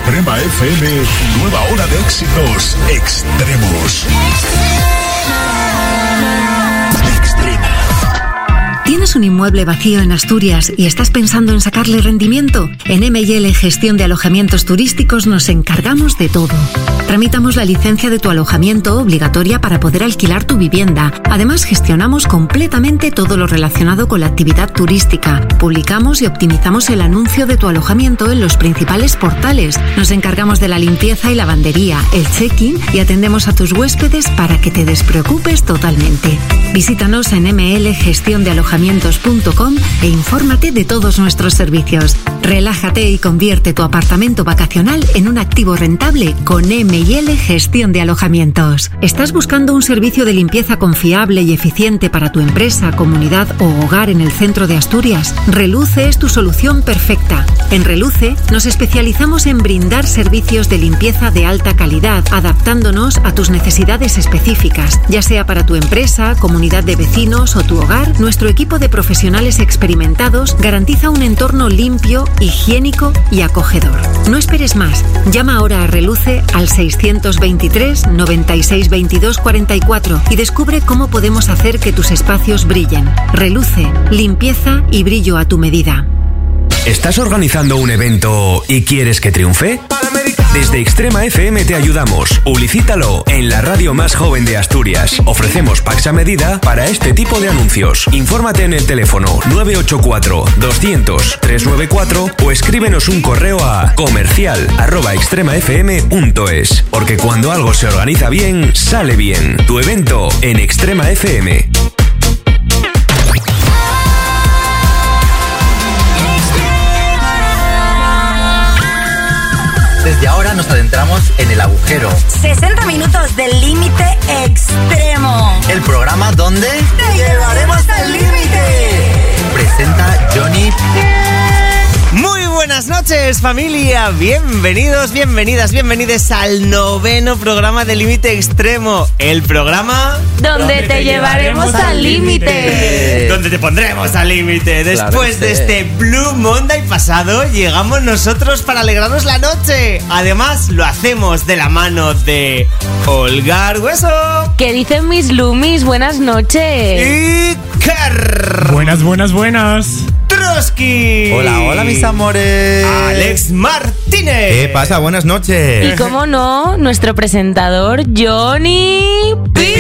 Extrema FM, nueva hora de éxitos extremos. ¿Tienes un inmueble vacío en Asturias y estás pensando en sacarle rendimiento? En M&L Gestión de Alojamientos Turísticos nos encargamos de todo. Tramitamos la licencia de tu alojamiento obligatoria para poder alquilar tu vivienda. Además, gestionamos completamente todo lo relacionado con la actividad turística. Publicamos y optimizamos el anuncio de tu alojamiento en los principales portales. Nos encargamos de la limpieza y lavandería, el check-in y atendemos a tus huéspedes para que te despreocupes totalmente. Visítanos en mlgestiondealojamientos.com e infórmate de todos nuestros servicios. Relájate y convierte tu apartamento vacacional en un activo rentable con M&L Gestión de Alojamientos. ¿Estás buscando un servicio de limpieza confiable y eficiente para tu empresa, comunidad o hogar en el centro de Asturias? Reluce es tu solución perfecta. En Reluce nos especializamos en brindar servicios de limpieza de alta calidad, adaptándonos a tus necesidades específicas, ya sea para tu empresa, comunidad de vecinos o tu hogar. Nuestro equipo de profesionales experimentados garantiza un entorno limpio, higiénico y acogedor. No esperes más. Llama ahora a Reluce al 623 96 22 44 y descubre cómo podemos hacer que tus espacios brillen. Reluce, limpieza y brillo a tu medida. ¿Estás organizando un evento y quieres que triunfe? Desde Extrema FM te ayudamos. Publicítalo en la radio más joven de Asturias. Ofrecemos packs a medida para este tipo de anuncios. Infórmate en el teléfono 984 200 394 o escríbenos un correo a comercial@extremafm.es. Porque cuando algo se organiza bien, sale bien. Tu evento en Extrema FM. Desde ahora nos adentramos en el agujero. 60 minutos del límite extremo. El programa donde te llevaremos al límite. Presenta Johnny. Muy buenas noches, familia. Bienvenidos, bienvenidas, bienvenides al 9º programa de Límite Extremo. El programa donde te llevaremos al límite. Donde te pondremos al límite. Después de este Blue Monday pasado, llegamos nosotros para alegrarnos la noche. Además, lo hacemos de la mano de Olga Argueso. ¿Qué dicen mis Lumis? Buenas noches. Y Kerr. Buenas. Trotsky. Hola, mis amores. Alex Martínez. ¿Qué pasa? Buenas noches. Y cómo no, nuestro presentador Johnny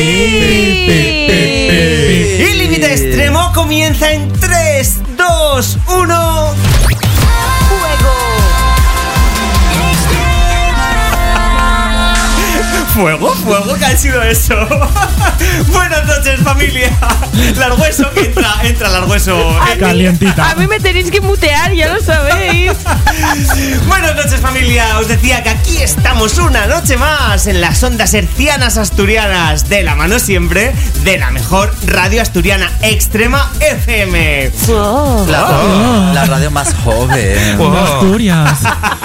P. Y Límite Extremo comienza en 3, 2, 1. Fuego, ¿qué ha sido eso? Buenas noches, familia. Largueso, que entra Largueso. Calientita. A mí me tenéis que mutear, ya lo sabéis. Buenas noches, familia. Os decía que aquí estamos una noche más en las ondas hercianas asturianas, de la mano siempre de la mejor radio asturiana, Extrema FM. Oh. La radio más joven. Asturias.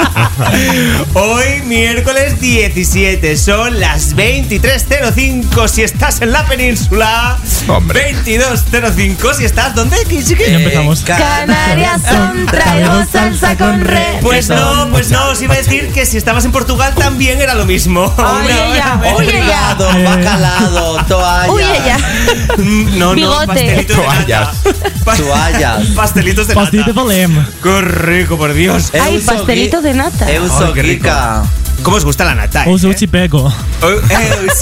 Hoy, miércoles 17, son las 23:05 si estás en la península. Hombre. 22:05 si estás... ¿Dónde? Ya empezamos. Canarias son, traigo salsa con re. Pues no, os iba a decir que si estabas en Portugal también era lo mismo. Oye ya. Bacalado, toallas. Oye ya. No, Bigote. pastelitos de nata. Toallas. Pastelitos de nata. Pastel de Belém. Qué rico, por Dios. Ay, pastelito de nata. Euso, qué rico. rica. ¿Cómo os gusta la nata? O su chipego. Sí.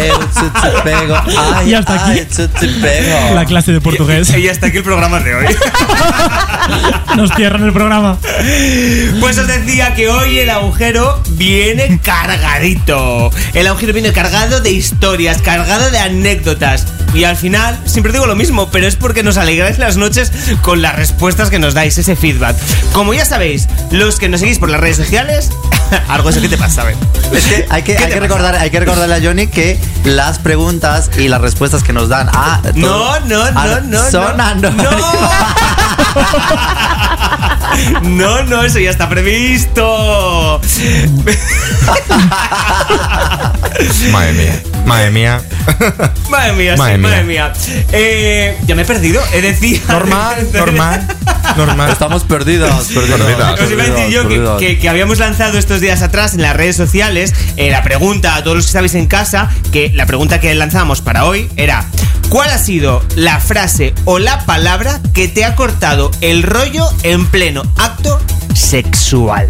Y hasta aquí la clase de portugués. Y hasta aquí el programa de hoy. Nos cierran el programa. Pues os decía que hoy el agujero viene cargadito. El agujero viene cargado de historias, cargado de anécdotas. Y al final, siempre digo lo mismo, pero es porque nos alegráis las noches con las respuestas que nos dais, ese feedback. Como ya sabéis, los que nos seguís por las redes sociales, algo eso que te pasa, ¿ves? Es que hay que recordarle a Johnny que las preguntas y las respuestas que nos dan No. No, eso ya está previsto. Madre mía. Madre mía. Ya me he perdido. Decía. Normal. Estamos perdidos. Os iba a decir yo que habíamos lanzado estos días atrás en las redes sociales la pregunta a todos los que estabais en casa, que la pregunta que lanzamos para hoy era: ¿cuál ha sido la frase o la palabra que te ha cortado el rollo en pleno acto sexual?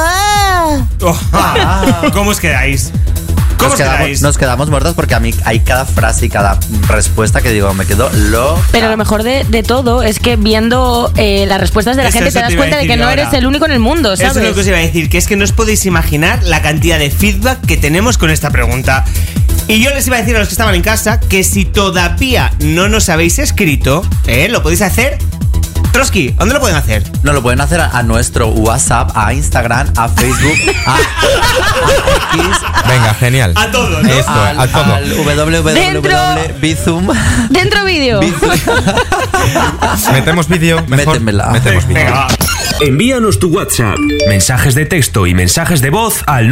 ¿Cómo os quedáis? Nos quedamos muertos porque a mí hay cada frase y cada respuesta que digo, me quedo loca. Pero lo mejor de todo es que viendo las respuestas de la gente te das cuenta de que no eres el único en el mundo, ¿sabes? Eso es lo que os iba a decir, que es que no os podéis imaginar la cantidad de feedback que tenemos con esta pregunta. Y yo les iba a decir a los que estaban en casa que si todavía no nos habéis escrito, lo podéis hacer. Trotsky, ¿dónde lo pueden hacer? No, lo pueden hacer a nuestro WhatsApp, a Instagram, a Facebook, a X. Venga, genial. A todo, ¿no? Esto, a todo. Al www.bizum. Dentro vídeo. Metemos vídeo. Métemela. Metemos vídeo. Venga, va. Envíanos tu WhatsApp, mensajes de texto y mensajes de voz al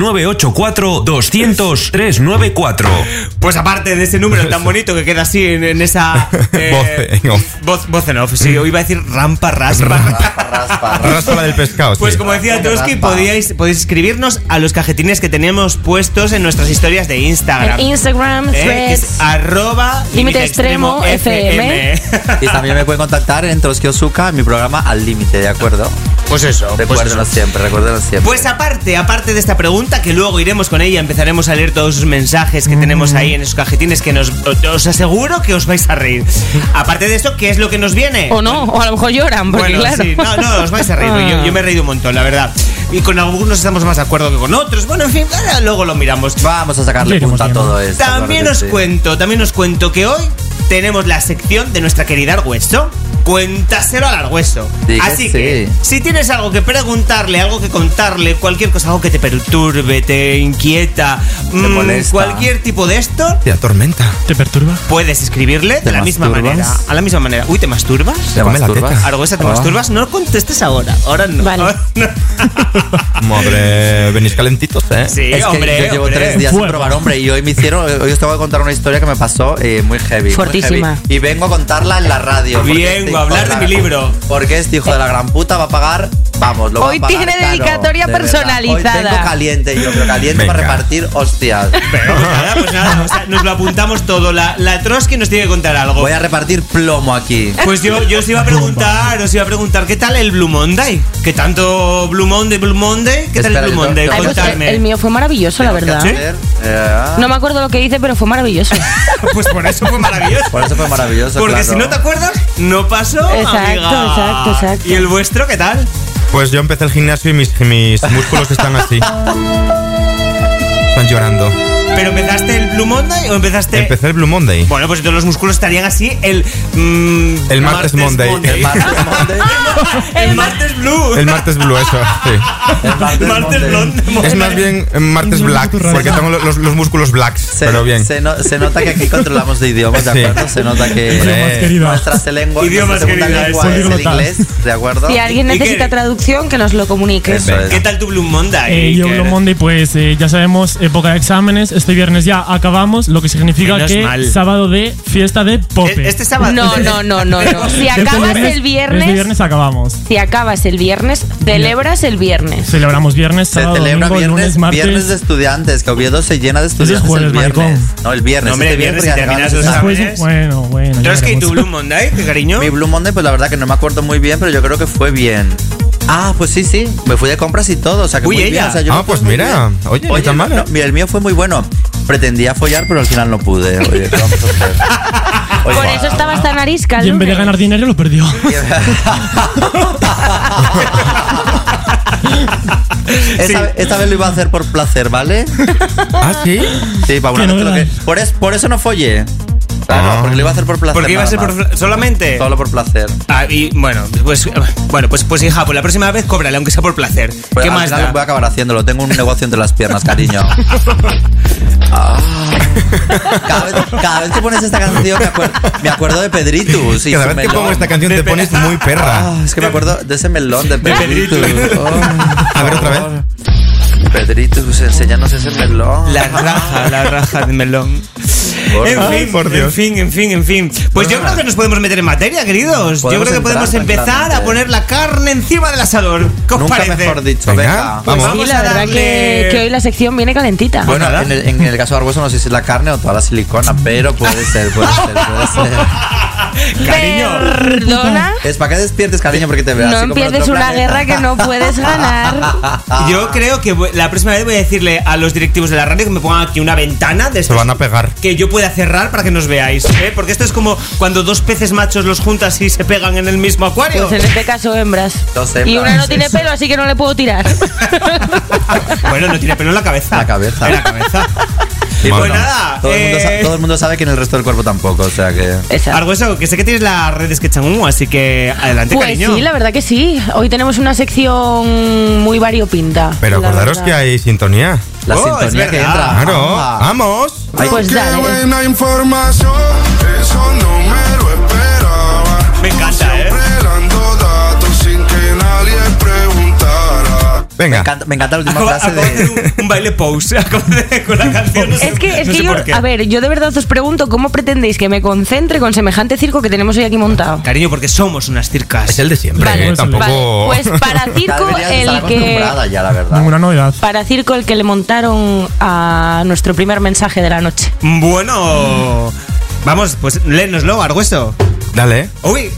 984-200-394. Pues aparte de ese número tan bonito que queda así en esa voz en off, sí, iba a decir rampa raspa. Raspa del pescado. Pues sí. como decía Trotsky, podéis escribirnos a los cajetines que tenemos puestos en nuestras historias de Instagram. En Instagram, que es @LímiteExtremoFM. Y también me pueden contactar en Trotsky Osuka, en mi programa Al Límite, ¿de acuerdo? Pues eso. Recuérdenlo siempre. Pues aparte de esta pregunta, que luego iremos con ella, empezaremos a leer todos esos mensajes que tenemos ahí en esos cajetines, que os aseguro que os vais a reír. Aparte de esto, ¿qué es lo que nos viene? O no, o a lo mejor lloran, porque bueno, claro. Sí, no, os vais a reír. Yo me he reído un montón, la verdad. Y con algunos estamos más de acuerdo que con otros. Bueno, en fin, luego lo miramos. Vamos a sacarle punta a todo esto. También os cuento que hoy tenemos la sección de nuestra querida Argüeso. Cuéntaselo al Argüeso. Así que, si tienes algo que preguntarle, algo que contarle, cualquier cosa, algo que te perturbe, te inquieta, te molesta, cualquier tipo de esto, te atormenta, te perturba, puedes escribirle de la misma manera. A la misma manera. Uy, ¿te masturbas? ¿Te masturbas? Argüesa, ¿te masturbas? No contestes ahora. Ahora no. Vale. Ahora no. Hombre, venís calentitos, ¿eh? Sí, es hombre, que yo llevo 3 días sin probar, hombre. Y hoy os tengo que contar una historia que me pasó muy heavy. Fortísima. Muy heavy. Y vengo a contarla en la radio. Vengo a hablar de mi libro. Porque este hijo de la gran puta va a pagar. Vamos, lo hoy va a pagar. Hoy tiene dedicatoria de personalizada. Hoy vengo caliente yo, pero caliente para repartir hostias. Pero pues nada, o sea, nos lo apuntamos todo. La Trotsky nos tiene que contar algo. Voy a repartir plomo aquí. Pues yo os iba a preguntar, ¿qué tal el Blue Monday? ¿Qué tanto Blue Monday? ¿Qué tal el Blue Monday? Contadme. El mío fue maravilloso, la verdad. ¿Sí? No me acuerdo lo que hice, pero fue maravilloso. Pues por eso fue maravilloso. Porque claro. Si no te acuerdas, no pasó, amiga. Exacto. ¿Y el vuestro qué tal? Pues yo empecé el gimnasio y mis músculos están así. Están llorando. ¿Pero empezaste el Blue Monday o empezaste...? Empecé el Blue Monday. Bueno, pues entonces los músculos estarían así el martes Monday. El martes Monday. El martes Blue. El martes Blue, eso, sí. El martes Blonde. Es más bien martes Black, porque tengo los músculos blacks, pero bien. Se nota que aquí controlamos de idiomas, ¿de acuerdo? Sí. Se nota que nuestra segunda lengua es el inglés, ¿de acuerdo? Si alguien necesita traducción, que nos lo comunique. ¿Qué tal tu Blue Monday? Yo Blue Monday, pues ya sabemos, época de exámenes. Este viernes ya acabamos, lo que significa que sábado de fiesta de Pope. Este sábado. No. Si acabas el viernes. Este viernes acabamos. Si acabas el viernes, celebras el viernes. Celebramos viernes, sábado, se celebra domingo, viernes, lunes, martes. Viernes de estudiantes, que Oviedo se llena de estudiantes. Es jueves, el viernes. maricón. No, el viernes. No, hombre, el viernes si terminas los exámenes. Bueno. Pero es que tu Blue Monday, ¿qué cariño? Mi Blue Monday, pues la verdad que no me acuerdo muy bien, pero yo creo que fue bien. Ah, pues sí. Me fui de compras y todo. O sea, que muy bien. O sea, pues mira. Oye, no está mal. El mío fue muy bueno. Pretendía follar, pero al final no pude. Oye, ¿qué vamos a hacer? Por eso estabas tan arisca. Y en vez de ganar dinero, lo perdió. Esta vez lo iba a hacer por placer, ¿vale? ¿Ah, sí? Sí, para una vez. Por eso no follé. Claro, porque lo iba a hacer por placer. Porque iba a ser solamente. Solo por placer. Y bueno, pues hija, pues la próxima vez cóbrale, aunque sea por placer. Pues ¿Qué más da? Voy a acabar haciéndolo. Tengo un negocio entre las piernas, cariño. Cada vez que pones esta canción me acuerdo de Pedritus. Cada vez que pongo esta canción te pones muy perra. Es que me acuerdo de ese melón de Pedritus. A ver, otra vez. Pedritus, enséñanos ese melón. La raja de melón. En fin. Pues yo creo que nos podemos meter en materia, queridos. Yo creo que podemos empezar a poner la carne encima del asador. ¿Qué os parece? Mejor dicho, venga. Pues sí, la verdad que hoy la sección viene calentita. Bueno, en el caso de Argueso no sé si es la carne o toda la silicona, pero puede ser. Cariño. ¿Perdona? Es para que despiertes, cariño, porque te veas. No empieces una guerra que no puedes ganar. Yo creo que la próxima vez voy a decirle a los directivos de la radio que me pongan aquí una ventana de Se van a pegar. que yo pueda cerrar para que nos veáis, porque esto es como cuando dos peces machos los juntas y se pegan en el mismo acuario. Pues en este caso hembras. Y una no tiene pelo, así que no le puedo tirar. Bueno, no tiene pelo en la cabeza. En la cabeza. Y pues nada, todo el mundo sabe que en el resto del cuerpo tampoco, o sea que... Algo eso, que sé que tienes las redes que echan humo, así que adelante, pues cariño. Sí, la verdad que sí. Hoy tenemos una sección muy variopinta. Pero acordaros que hay sintonía. La sintonía que entra. Claro, vamos. Pues dale. Buena información, eso no me lo esperaba. Me encanta, Dando datos sin que nadie preguntara. Venga. Me encanta la última frase de hacer un baile pose con la canción. Es que yo, a ver, yo de verdad os pregunto cómo pretendéis que me concentre con semejante circo que tenemos hoy aquí montado. Cariño, porque somos unas circas. Es el de siempre, vale, tampoco. Vale. Pues para circo el que ya, la verdad. Ninguna novedad. Para circo el que le montaron a nuestro primer mensaje de la noche. Bueno, vamos, pues léenoslo, Argueso. Dale. Uy.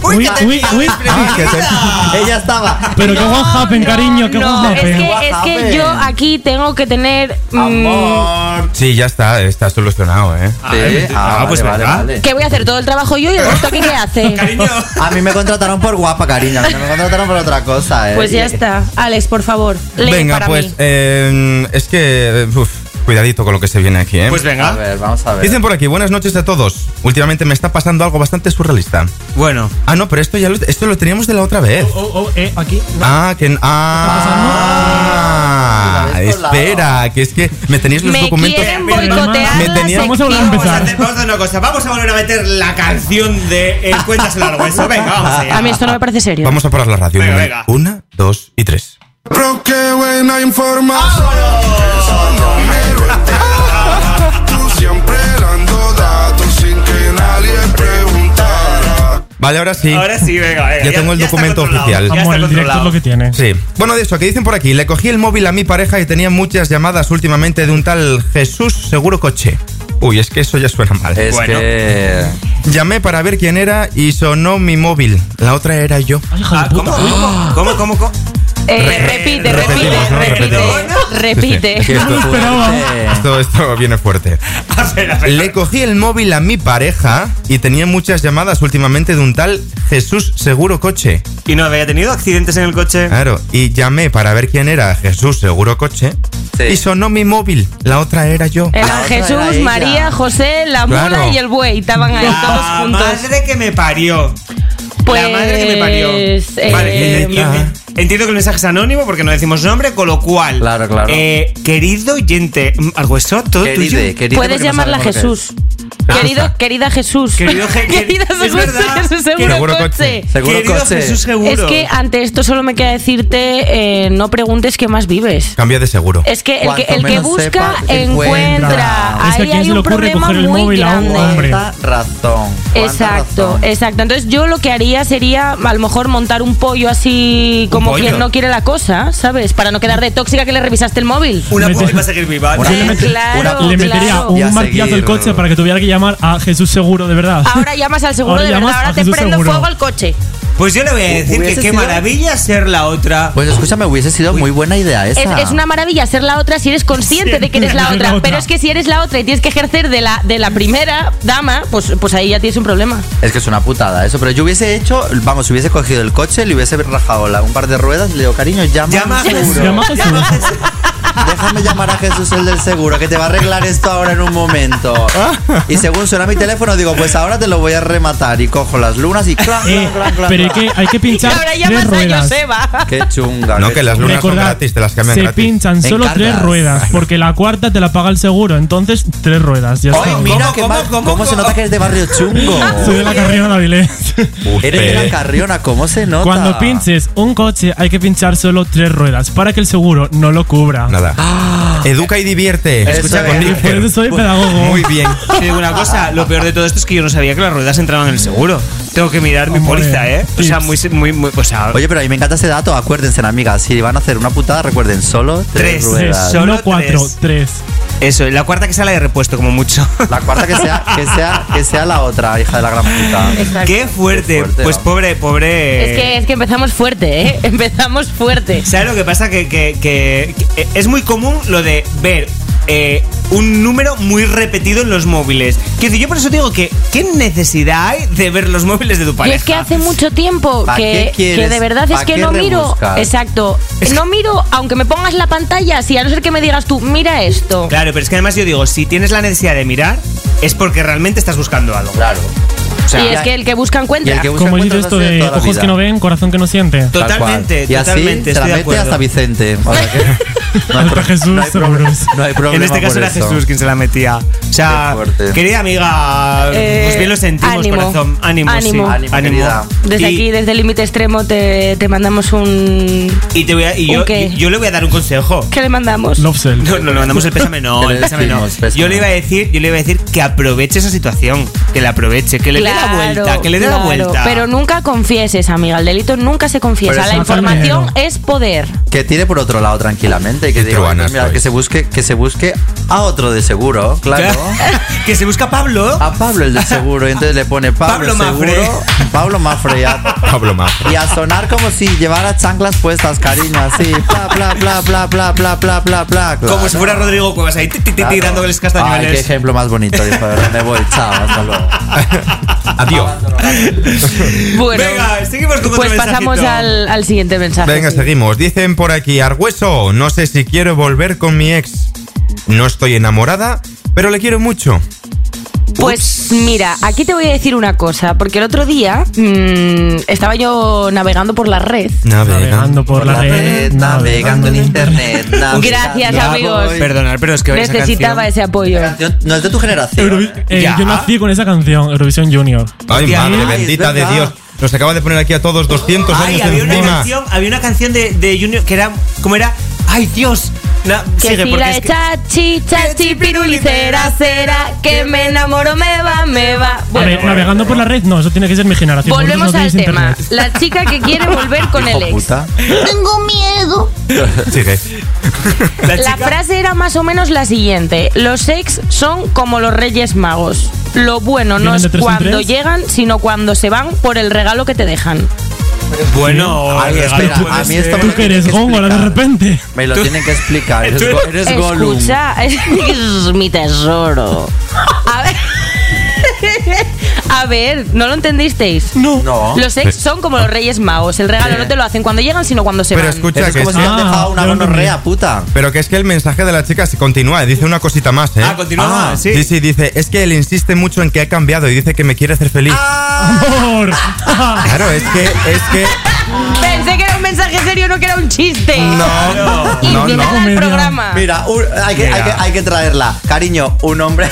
Ella estaba. Pero qué what happened, cariño, qué what happened. Es que yo aquí tengo que tener amor. Sí, ya está solucionado, Pues vale. ¿Qué voy a hacer? ¿Todo el trabajo yo y el resto aquí qué hace? Cariño. A mí me contrataron por guapa, cariño. No me contrataron por otra cosa, Pues ya está. Alex, por favor, lee. Venga, para pues mí. Es que cuidadito con lo que se viene aquí, Pues venga. A ver, vamos a ver. Dicen por aquí, buenas noches a todos. Últimamente me está pasando algo bastante surrealista. Bueno. No, pero esto lo teníamos de la otra vez. Aquí. Espera, que es que me tenéis los documentos. Vamos a volver a empezar. Vamos a hacer una cosa. Vamos a volver a meter la canción de Cuéntaselo al Hueso. Venga, vamos allá. A mí esto no me parece serio. Vamos a parar la radio. Venga. 1, 2 y 3. Pero qué buena información. Eso no me lo esperaba. Tú siempre dando datos sin que nadie preguntara. Vale, ahora sí. Venga. Ya tengo el documento oficial. Vamos, el directo es lo que tiene. Sí. Bueno, de eso, que dicen por aquí. Le cogí el móvil a mi pareja y tenía muchas llamadas últimamente de un tal Jesús Seguro Coche. Uy, es que eso ya suena mal. Es que... Llamé para ver quién era y sonó mi móvil. La otra era yo. Ay, hija de puta. ¿Cómo? Repite. Es que esto viene fuerte. Le cogí el móvil a mi pareja y tenía muchas llamadas últimamente de un tal Jesús Seguro Coche. ¿Y no había tenido accidentes en el coche? Claro, y llamé para ver quién era Jesús Seguro Coche. Sí. Y sonó mi móvil. La otra era yo. Eran Jesús, María, José, la mula y el buey. Estaban ahí todos juntos. La madre que me parió. Pues, la madre que me parió. Vale, entiendo que el mensaje es anónimo porque no decimos nombre, con lo cual. Claro. Querido oyente, algo eso, todo tuyo. Puedes llamarla Jesús. Querida Jesús. Querida Jesús Seguro Coche. Querido Jesús Seguro. Es que ante esto solo me queda decirte, no preguntes qué más vives. Cambia de seguro. Es que el que busca encuentra. Es que a quién se le ocurre coger el móvil a un hombre. Razón. Exacto. Entonces yo lo que haría sería a lo mejor montar un pollo así como quien no quiere la cosa, ¿sabes? Para no quedar de tóxica que le revisaste el móvil. Una pollo para seguir viva. Le metería un martillazo al coche para que tuviera que llamar a Jesús Seguro, de verdad. Ahora llamas al seguro de verdad. Ahora te prendo fuego al coche. Pues yo le voy a decir que qué maravilla ser la otra. Pues escúchame, hubiese sido muy buena idea esa. Es una maravilla ser la otra si eres consciente de que eres la otra. Pero es que si eres la otra y tienes que ejercer de la primera dama, pues ahí ya tienes un problema. Es que es una putada eso. Pero yo hubiese hecho, si hubiese cogido el coche, le hubiese rajado un par de ruedas y le digo, cariño, llama a Jesús. déjame llamar a Jesús, el del seguro, que te va a arreglar esto ahora en un momento. Y según suena mi teléfono, digo, pues ahora te lo voy a rematar. Y cojo las lunas y clan. Pero hay que pinchar ahora 3 ruedas. Qué chunga. No, que las lunas son gratis, te las cambian se gratis. pinchan solo 3 ruedas, porque la cuarta te la paga el seguro. Entonces, 3 ruedas. Ya Ay, está. mira cómo se nota que eres de barrio chungo. Soy de la Carriona de Avilés. Eres de la Carriona, ¿cómo se nota? Cuando pinches un coche, hay que pinchar solo 3 ruedas para que el seguro no lo cubra. Nada. Educa y divierte. Escucha Por eso soy pedagogo. Muy bien. Te digo una cosa, lo peor de todo esto es que yo no sabía que las ruedas entraban en el seguro. Tengo que mirar mi póliza, ¿eh? O sea, muy, o sea, oye, pero a mí me encanta ese dato. Acuérdense, amigas, si van a hacer una putada, recuerden solo 3 ruedas. Solo 4, 3. Eso, la cuarta que sea la de repuesto, como mucho. La cuarta que sea la otra, hija de la gran puta. Exacto. Qué fuerte. Pues pobre. Es que empezamos fuerte, ¿eh? Empezamos fuerte. ¿Sabes lo que pasa? Que es muy común lo de ver un número muy repetido en los móviles. Quiero decir, yo por eso digo que ¿qué necesidad hay de ver los móviles de tu pareja? Y es que hace mucho tiempo que de verdad es que no miro. Exacto. No miro, aunque me pongas la pantalla, si a no ser que me digas tú, mira esto. Claro, pero es que además yo digo, si tienes la necesidad de mirar, es porque realmente estás buscando algo. Claro. O sea, y es que el que busca encuentra. Como dice esto de ojos que no ven, corazón que no siente. Totalmente, y así totalmente. se la mete hasta Vicente. O sea que hasta Jesús, no hay problema. En este caso era Jesús quien se la metía. O sea, querida amiga, pues bien lo sentimos, ánimo, corazón. Ánimo. Desde aquí, desde el límite extremo, te mandamos un. Y yo le voy a dar un consejo. ¿Qué le mandamos? Lovesell. No, le mandamos el pésame, no. Yo le iba a decir que aproveche esa situación, que la aproveche, que le dé la vuelta, que le dé la vuelta. Pero nunca confieses, amiga. El delito nunca se confiesa. La información es poder. Que tire por otro lado tranquilamente y que diga, mira, que se busque a otro de seguro, claro. Que se busca a Pablo. A Pablo el de seguro. Y entonces le pone Pablo Mafre. Pablo Mafre. Y a sonar como si llevara chanclas puestas, cariño, así. Bla. Como si fuera Rodrigo Cuevas ahí, dándoles castañueles. Ay, qué ejemplo más bonito, hijo. Me voy, chao, hasta luego. Adiós. Bueno, venga, seguimos con pues pasamos al siguiente mensaje. Venga, seguimos. Dicen por aquí, Argüeso, no sé si quiero volver con mi ex. No estoy enamorada, pero le quiero mucho. Pues mira, aquí te voy a decir una cosa, porque el otro día estaba yo navegando por la red. Navegando por la red. Navegando en internet. Gracias, amigos. Perdonad, pero es que necesitaba ese apoyo. No es de tu generación. Yo nací con esa canción, Eurovisión Junior. Ay, madre bendita de Dios. Nos acaba de poner aquí a todos 200 años encima. Había una canción de Junior que era, ¿cómo era? ¡Ay, Dios! Que sigue, si la de chachi, pirulicera, será que me enamoro, me va. Bueno, a ver, navegando por la red, no, eso tiene que ser mi generación. Volvemos al tema. La chica que quiere volver con el ex. Tengo miedo. Sigue. La frase era más o menos la siguiente: los ex son como los Reyes Magos. Lo bueno no es cuando llegan, sino cuando se van por el regalo que te dejan. Bueno, espera, a mí esto tú que eres Góngora de repente. Me lo tienen que explicar. Eres Gollum. Escucha, es mi tesoro. A ver, ¿no lo entendisteis? No. Los ex son como los Reyes Magos. El regalo no te lo hacen cuando llegan, sino cuando se van. Pero escucha, es como si han dejado una gonorrea, puta. Pero que es que el mensaje de la chica se continúa, dice una cosita más, ¿eh? Continúa más, sí. Sí, dice, es que él insiste mucho en que ha cambiado y dice que me quiere hacer feliz. ¡Amor! Claro, es que... Pensé que era un mensaje serio, no que era un chiste. No. Y final al programa. Mira, hay que traerla. Cariño, un hombre...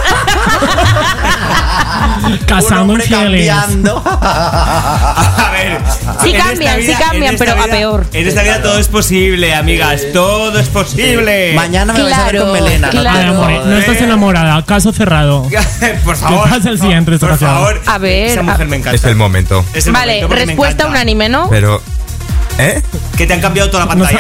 Casando cambiando. A ver, sí cambian, pero a peor. En esta vida todo es posible, amigas. Todo es posible. Mañana me vais a ver con melena. No estás enamorada, caso cerrado. Por favor. ¿Qué pasa el siguiente? Por favor. A ver. Esa mujer me encanta. Es el momento. Vale, respuesta unánime, ¿no? Pero... ¿Eh? Que te han cambiado toda la pantalla.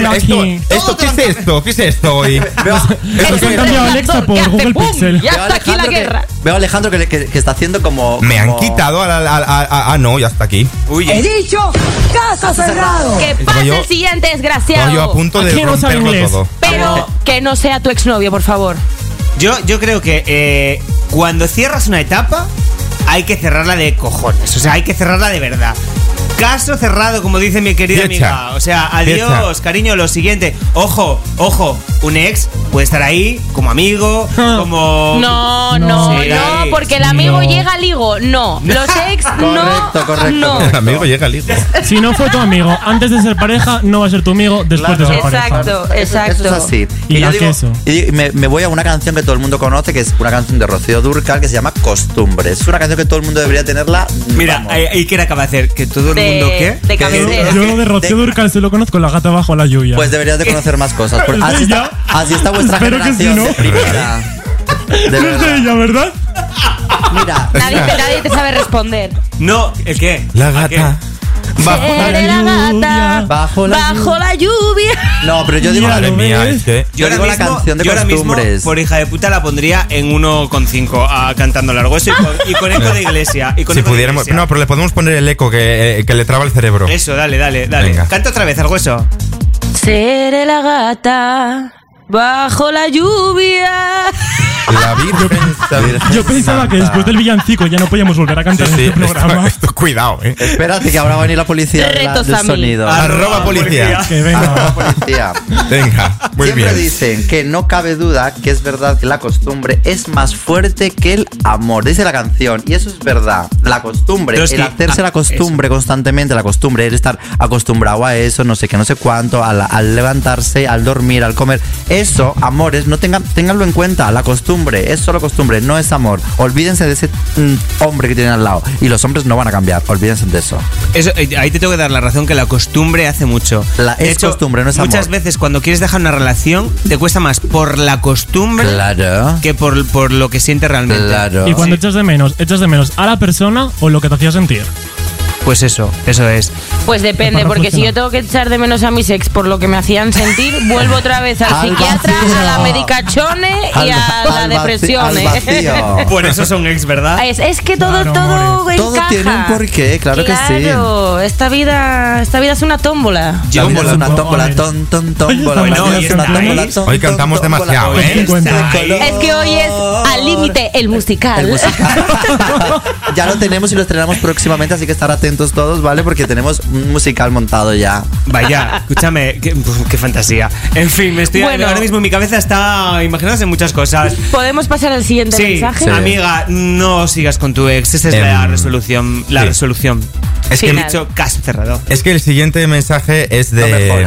¿Qué es esto hoy? Esto han cambiado Alexa por Google Pixel. Ya está aquí la guerra. Veo a Alejandro que está haciendo como... Me han quitado no, ya está aquí. Uy. He dicho, caso cerrado. Que pase el siguiente, desgraciado. Yo a punto de romperlo todo. Pero que no sea tu exnovio, por favor. Yo creo que cuando cierras una etapa hay que cerrarla de cojones. O sea, hay que cerrarla de verdad. Caso cerrado, como dice mi querida amiga. O sea, adiós, cariño. Lo siguiente, ojo, un ex puede estar ahí como amigo, como... No, porque el amigo llega al higo. No, los ex correcto. No. El amigo llega al higo. Si no fue tu amigo antes de ser pareja, no va a ser tu amigo después de ser pareja. Exacto. Eso es así. Y yo digo, y me voy a una canción que todo el mundo conoce, que es una canción de Rocío Dúrcal que se llama Costumbre. Es una canción que todo el mundo debería tenerla. Mira, ahí que acaba de hacer que todo el mundo de cabecera. Yo lo de Rocío Dúrcal se lo conozco, La gata bajo la lluvia. Pues deberías de conocer más cosas. Así está vuestra Espero generación que sí, ¿no? de primera. No es de ella, ¿verdad? Mira. Nadie te sabe responder. No, ¿el qué? La gata. Bajo la lluvia. No, pero yo digo Madre mía, es que yo digo la canción de Costumbres. Mismo, por hija de puta, la pondría en 1,5 cantando largo eso y con eco de iglesia. Si pudiéramos. No, pero le podemos poner el eco que le traba el cerebro. Eso, dale. Venga. Canta otra vez, al hueso. Seré la gata bajo la lluvia. La Virgen. Yo pensaba que después del villancico ya no podíamos volver a cantar en este programa. Esto, cuidado, Espérate, que ahora va a venir la policía del sonido. @ policía. Que venga. Policía. Venga, muy Siempre bien. dicen que no cabe duda que es verdad que la costumbre es más fuerte que el amor. Dice la canción, y eso es verdad. La costumbre, el hacerse la costumbre constantemente, la costumbre, el estar acostumbrado a eso, no sé qué, no sé cuánto, al levantarse, al dormir, al comer. Eso, amores, no ténganlo en cuenta. La costumbre es solo costumbre, no es amor. Olvídense de ese hombre que tienen al lado. Y los hombres no van a cambiar, olvídense de eso. Ahí te tengo que dar la razón que la costumbre hace mucho. Es costumbre, no es amor. Muchas veces cuando quieres dejar una relación te cuesta más por la costumbre que por lo que sientes realmente. Claro. Y cuando echas de menos a la persona o lo que te hacía sentir. Pues eso es. Pues depende, porque si yo tengo que echar de menos a mis ex por lo que me hacían sentir, vuelvo otra vez al psiquiatra, a la medicachone y a la depresión. Por eso son ex, ¿verdad? Es que todo encaja. Todo tiene un porqué, claro que sí. Claro, esta vida es una tómbola. La vida es una tómbola, tómbola. Hoy cantamos demasiado, ¿eh? Es que hoy es Al Límite, el musical. Ya lo tenemos y lo estrenamos próximamente, así que estar atentos todos, ¿vale? Porque tenemos un musical montado ya. Vaya, escúchame, qué fantasía. En fin, ahora mismo en mi cabeza está imaginándose muchas cosas. ¿Podemos pasar al siguiente mensaje? Sí, amiga, no sigas con tu ex. Esa es la resolución. Es que he dicho caso cerrado. Es que el siguiente mensaje es de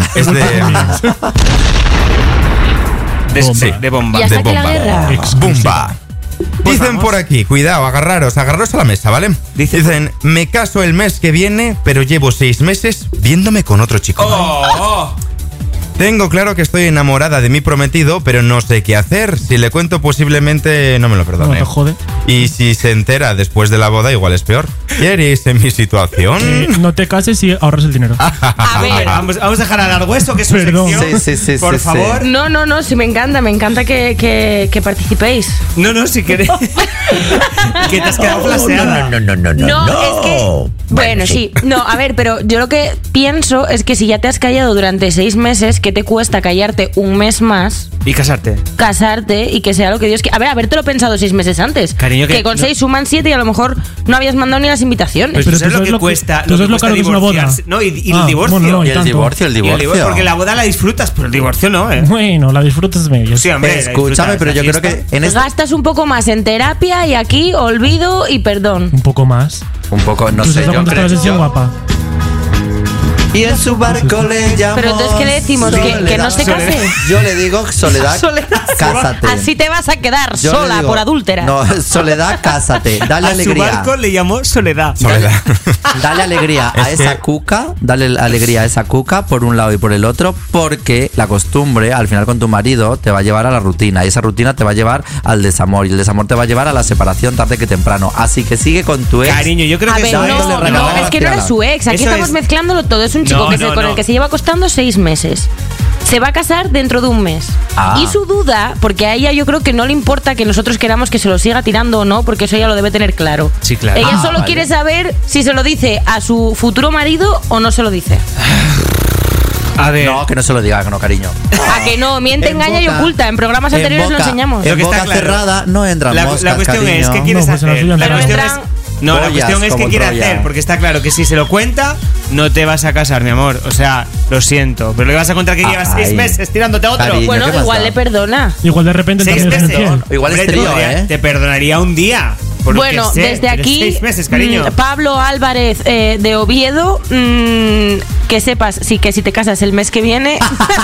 bomba. ¿Y hasta que la guerra? Bomba. Dicen por aquí, cuidado, agarraros a la mesa, ¿vale? Dicen, me caso el mes que viene, pero llevo 6 meses viéndome con otro chico. Tengo claro que estoy enamorada de mi prometido, pero no sé qué hacer. Si le cuento, posiblemente no me lo perdone. No te jode. Y si se entera después de la boda, igual es peor. ¿Qué haréis en mi situación? No te cases y ahorras el dinero. A ver, vamos a dejar al Argueso, que es su sección. Sí, por favor. No, sí, me encanta que participéis. No, si queréis. Que te has quedado flaseada. No, es que... Bueno, sí. No, a ver, pero yo lo que pienso es que si ya te has callado durante 6 meses, ¿qué te cuesta callarte un mes más? Y casarte. Y que sea lo que Dios quiera. A ver, habértelo pensado 6 meses antes. Cariño, que con 6 suman 7 y a lo mejor no habías mandado ni las invitaciones. Pero ¿sabes lo que cuesta? Lo que caro que es una boda. No, y el divorcio. Bueno, no, y el divorcio. Porque la boda la disfrutas, pero el divorcio no, ¿eh? Bueno, la disfrutas medio. Sí, hombre, escúchame, pero yo creo que gastas un poco más en terapia y aquí olvido y perdón. Un poco más. Un poco, no sé. ¿Cuánto está la sesión, guapa? Y en su barco le llamo. Pero entonces, ¿qué le decimos? ¿Que no se case? Yo le digo, Soledad, cásate. Así te vas a quedar sola por adúltera. No, Soledad, cásate. Dale alegría. A su barco le llamó Soledad. Dale alegría a esa cuca. Dale alegría a esa cuca por un lado y por el otro. Porque la costumbre, al final con tu marido, te va a llevar a la rutina. Y esa rutina te va a llevar al desamor. Y el desamor te va a llevar a la separación tarde que temprano. Así que sigue con tu ex. Cariño, yo creo que no, es que no era su ex. Aquí estamos mezclándolo todo. Es un chico con el que se lleva acostando 6 meses. Se va a casar dentro de un mes. Y su duda, porque a ella yo creo que no le importa que nosotros queramos que se lo siga tirando o no, porque eso ella lo debe tener claro. Sí, claro. Ella solo quiere saber si se lo dice a su futuro marido o no se lo dice. A ver. No, que no se lo diga, no, cariño. A que no, miente, engaña y oculta. En programas anteriores lo enseñamos. En boca cerrada no entran moscas, la cuestión cariño. es, ¿qué quieres hacer? No, la cuestión es qué quiere hacer, porque está claro que si se lo cuenta, no te vas a casar, mi amor. O sea, lo siento, pero le vas a contar que llevas 6 meses tirándote a otro. Cariño, bueno, igual le perdona. Igual de repente 6 meses. Igual es trío, Te perdonaría un día. Bueno, desde aquí, 6 meses, cariño. Pablo Álvarez de Oviedo, que sepas que si te casas el mes que viene.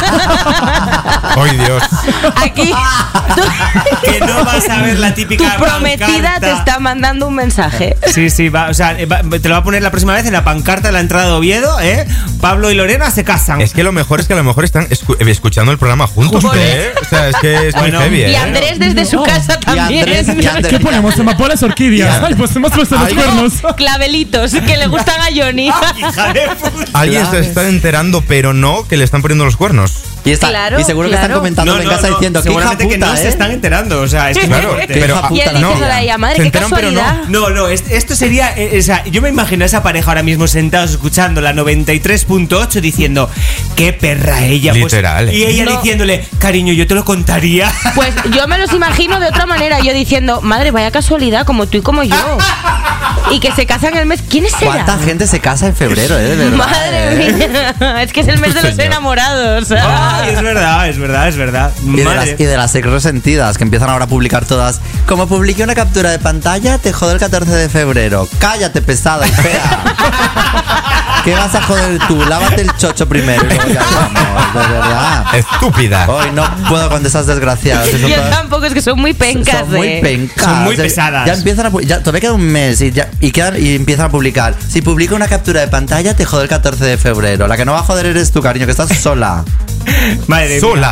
¡Ay, Dios! Aquí. Que no vas a ver la típica. Tu prometida pancarta. te está mandando un mensaje. Sí, va, o sea, te lo va a poner la próxima vez en la pancarta de la entrada de Oviedo, ¿eh? Pablo y Lorena se casan. Es que lo mejor es que a lo mejor están escuchando el programa juntos, ¿eh? O sea, es que es muy heavy, ¿eh? Y Andrés desde su casa también. ¿Qué ponemos? Amapolas, orquídeas. Ay, pues hemos puesto los cuernos. Clavelitos, que le gustan a Johnny. Hija de puta. Alguien se está enterando, pero no que le están poniendo los cuernos. Y seguro que están comentando en casa diciendo que hija puta, que no se están enterando, o sea, es que claro, pero y él dice a ella, madre, se qué enteran, pero casualidad. No, esto sería, o sea, yo me imagino a esa pareja ahora mismo sentados escuchando la 93.8 diciendo, qué perra ella. Literal. Pues, y ella diciéndole, cariño, yo te lo contaría. Pues yo me los imagino de otra manera, yo diciendo, madre, vaya casualidad, como tú y como yo. Y que se casan el mes. ¿Quiénes serán? ¿Cuánta gente se casa en febrero, de verdad? Madre mía. Es que es el mes de los enamorados. Ay, es verdad. Y de las ex resentidas que empiezan ahora a publicar todas. Como publiqué una captura de pantalla, te jodo el 14 de febrero. Cállate, pesada y fea. ¿Qué vas a joder tú? Lávate el chocho primero y luego ya hablamos, de verdad. Estúpida. Hoy no puedo con esas desgraciadas. Yo tampoco, es que son muy pencas. Son muy pencas. Son muy pesadas. Ya empiezan a todavía queda un mes y empiezan a publicar. Si publico una captura de pantalla, te jodo el 14 de febrero. La que no va a joder eres tú, cariño, que estás sola. Madre Sola.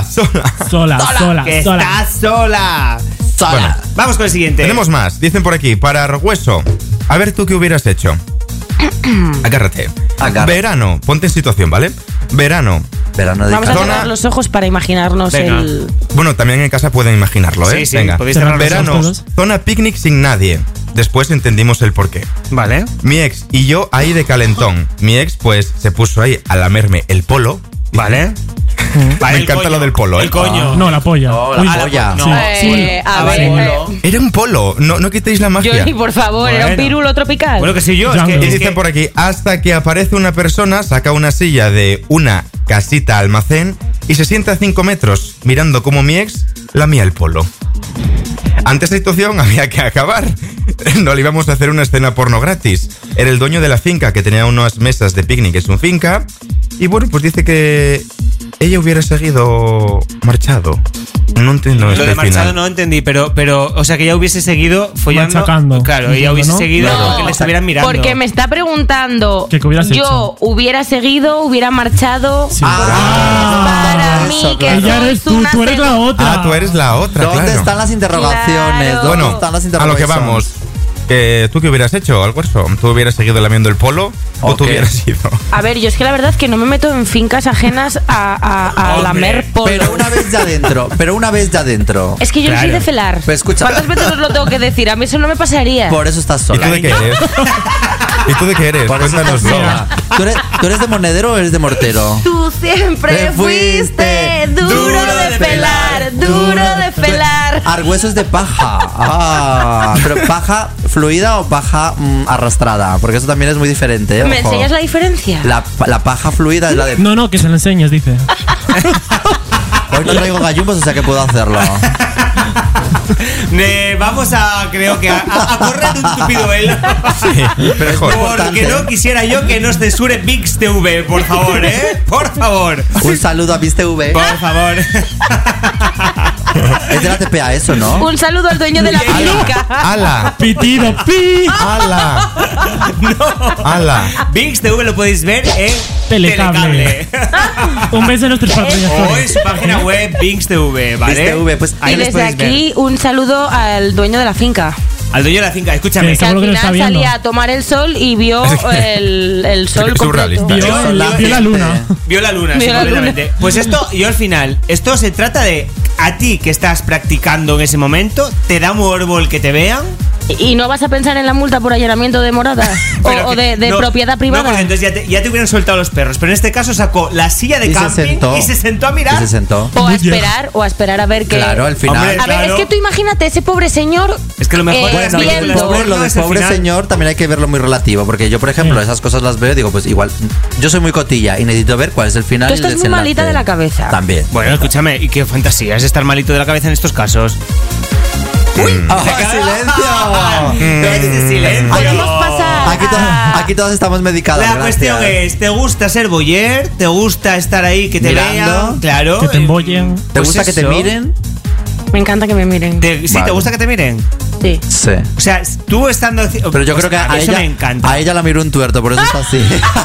Que estás sola. Bueno, vamos con el siguiente. Tenemos más. Dicen por aquí, para Argüeso. A ver tú qué hubieras hecho. Agárrate. Verano, ponte en situación, ¿vale? Verano de Vamos a cerrar los ojos para imaginarnos el... Bueno, también en casa pueden imaginarlo, ¿eh? Sí, venga. podéis cerrar Verano, zona picnic sin nadie. Después entendimos el porqué. Vale. Mi ex y yo ahí de calentón. Mi ex, pues, se puso ahí a lamerme el polo. Vale. Me encanta lo del polo, ¿eh? El coño. No, la polla. La polla. Sí. A ver. Era un polo, no quitéis la magia. Johnny, por favor, era un pirulo tropical. Bueno, que sí yo. Y dicen por aquí, hasta que aparece una persona, saca una silla de una casita almacén y se sienta a 5 metros, mirando como mi ex lamía el polo. Ante esa situación había que acabar. No le íbamos a hacer una escena porno gratis. Era el dueño de la finca que tenía unas mesas de picnic en su finca. Y bueno, pues dice que ella hubiera seguido marchado. No entiendo lo de marchado no entendí, pero, o sea, que ella hubiese seguido follando. Machacando. Claro, ella hubiese seguido que le estuvieran mirando. Porque me está preguntando. ¿Qué hubieras hecho? Yo hubiera seguido, hubiera marchado. Sí. Para mí, que ella eres tú eres la otra. Ah, tú eres la otra. ¿Dónde están las interrogaciones? Claro. ¿Dónde Bueno, están las a interrogaciones? lo que vamos. ¿Tú qué hubieras hecho, Alberto? ¿Tú hubieras seguido lamiendo el polo o tú hubieras ido? A ver, yo es que la verdad es que no me meto en fincas ajenas a lamer polo. Pero una vez ya dentro. Es que yo no soy de felar. Pero escucha. ¿Cuántas veces os lo tengo que decir? A mí eso no me pasaría. Por eso estás sola. ¿Y tú de qué eres? ¿Y tú de qué eres? Por eso estás Cuéntanoslo. sola. ¿Tú eres de monedero o eres de mortero? Tú siempre fuiste duro de pelar, duro de pelar. Argüeso es de paja. Pero paja fluida o paja arrastrada, porque eso también es muy diferente. ¿Me enseñas la diferencia? La paja fluida es la de... No, que se lo enseñes, dice. Hoy no traigo gallumbos, o sea que puedo hacerlo. Vamos a, creo que, a correr un tupido velo. Sí, mejor. Porque no quisiera yo que nos censure VIX TV, por favor, ¿eh? Por favor. Un saludo a VIX TV. Por favor. Es de la TPA eso, ¿no? Un saludo al dueño de la finca. ¡Hala! Pitido, pi. ¡Hala! No. ¡Hala! VIX TV lo podéis ver en Telecable. Un beso en nuestros O en patrocinadores. su página web VIX TV, ¿vale? VIX TV, pues ahí Y les desde podéis ver. aquí un saludo al dueño de la finca. Al dueño de la finca, escúchame. Sí, Que al seguro que lo final está viendo. salía a tomar el sol y vio el sol Es completo. surrealista. Vio la luna. Vio la luna, sí, Vio la completamente. luna. Pues esto, yo al final, esto se trata de a ti que estás practicando en ese momento, te da morbo el que te vean. ¿Y no vas a pensar en la multa por allanamiento de morada? o de propiedad privada. No, porque entonces ya te hubieran soltado los perros. Pero en este caso sacó la silla de camping y se sentó a mirar. O a esperar a ver qué. Claro, al final. Hombre, a ver, es que tú imagínate ese pobre señor. Es que lo mejor lo del pobre señor también hay que verlo muy relativo. Porque yo, por ejemplo, esas cosas las veo y digo, pues igual, yo soy muy cotilla y necesito ver cuál es el final. Tú estás muy malita de la cabeza. También. Bueno, escúchame, ¿y qué fantasía es estar malito de la cabeza en estos casos? ¡Uy! ¡Silencio! Podemos pasar. Aquí todos estamos medicados. La cuestión es: ¿te gusta ser boyer? ¿Te gusta estar ahí que te vean? Claro. Que te embollen. ¿Te gusta que te miren? Me encanta que me miren. ¿Sí? ¿Te gusta que te miren? Sí. O sea, tú estando. Pero yo creo que a ella, me encanta. A ella la miró un tuerto, por eso está así.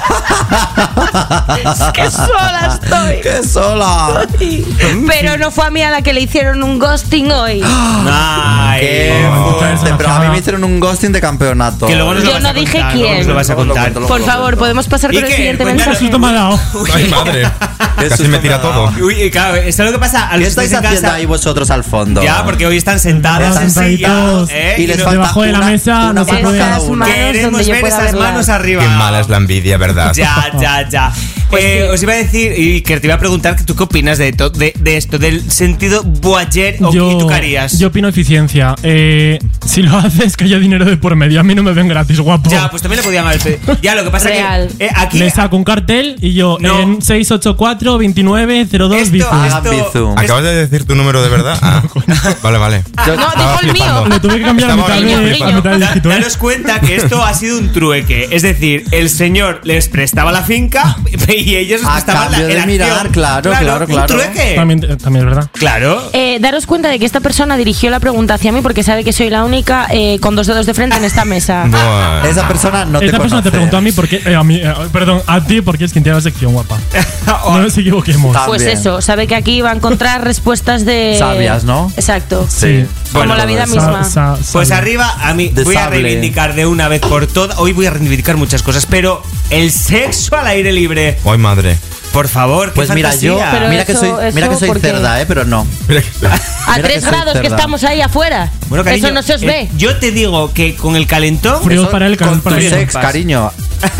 ¡Qué sola estoy! ¡Qué sola! Pero no fue a mí a la que le hicieron un ghosting hoy. ¡Ay! ¡Qué fuerte! Pero a mí me hicieron un ghosting de campeonato. Que luego yo no dije quién. Lo vas a contar. Por favor, ¿podemos pasar con el siguiente mensaje? Susto me ha dado. Ay, madre. Casi me tira todo. Uy, claro, eso es lo que pasa. ¿Qué estáis haciendo ahí vosotros al fondo? Ya, porque hoy están sentadas en silla. Y les falta debajo de la mesa no se puede. Queremos ver esas manos arriba. Qué mala es la envidia, ¿verdad? Ya. Os iba a decir, y que te iba a preguntar, ¿tú qué opinas de esto, del sentido boyer o qué tú qué harías? Yo opino eficiencia. Si lo haces, que haya dinero de por medio. A mí no me ven gratis, guapo. Ya, pues también le podían haber pedido. Ya, lo que pasa es que aquí le saco un cartel y yo en 684 29 02 Bizum. ¿Acabas de decir tu número de verdad? Vale. No, dijo el mío. Le tuve que cambiar a mitad del dígito. Daros cuenta que esto ha sido un trueque. Es decir, el señor les prestaba la finca y ellos les prestaban la de mirar, claro. Un trueque. También es verdad. Claro. Daros cuenta de que esta persona dirigió la pregunta hacia mí porque sabe que soy la única con 2 dedos de frente en esta mesa. Esa persona no te Esta persona conoce. te preguntó a mí porque a ti porque es quien tiene la sección, guapa. No nos equivoquemos. Pues eso, sabe que aquí va a encontrar respuestas de sabias, ¿no? Exacto. Sí. Como la vida misma. Pues arriba, a mí voy a reivindicar de una vez por todas. Hoy voy a reivindicar muchas cosas, pero el sexo al aire libre. ¡Ay, madre! Por favor, pues mira, mira que soy cerda, pero no. A 3 grados que estamos ahí afuera. Bueno, cariño, eso no se os ve. Yo te digo que con el calentón. Frío para él, con tu sex, cariño.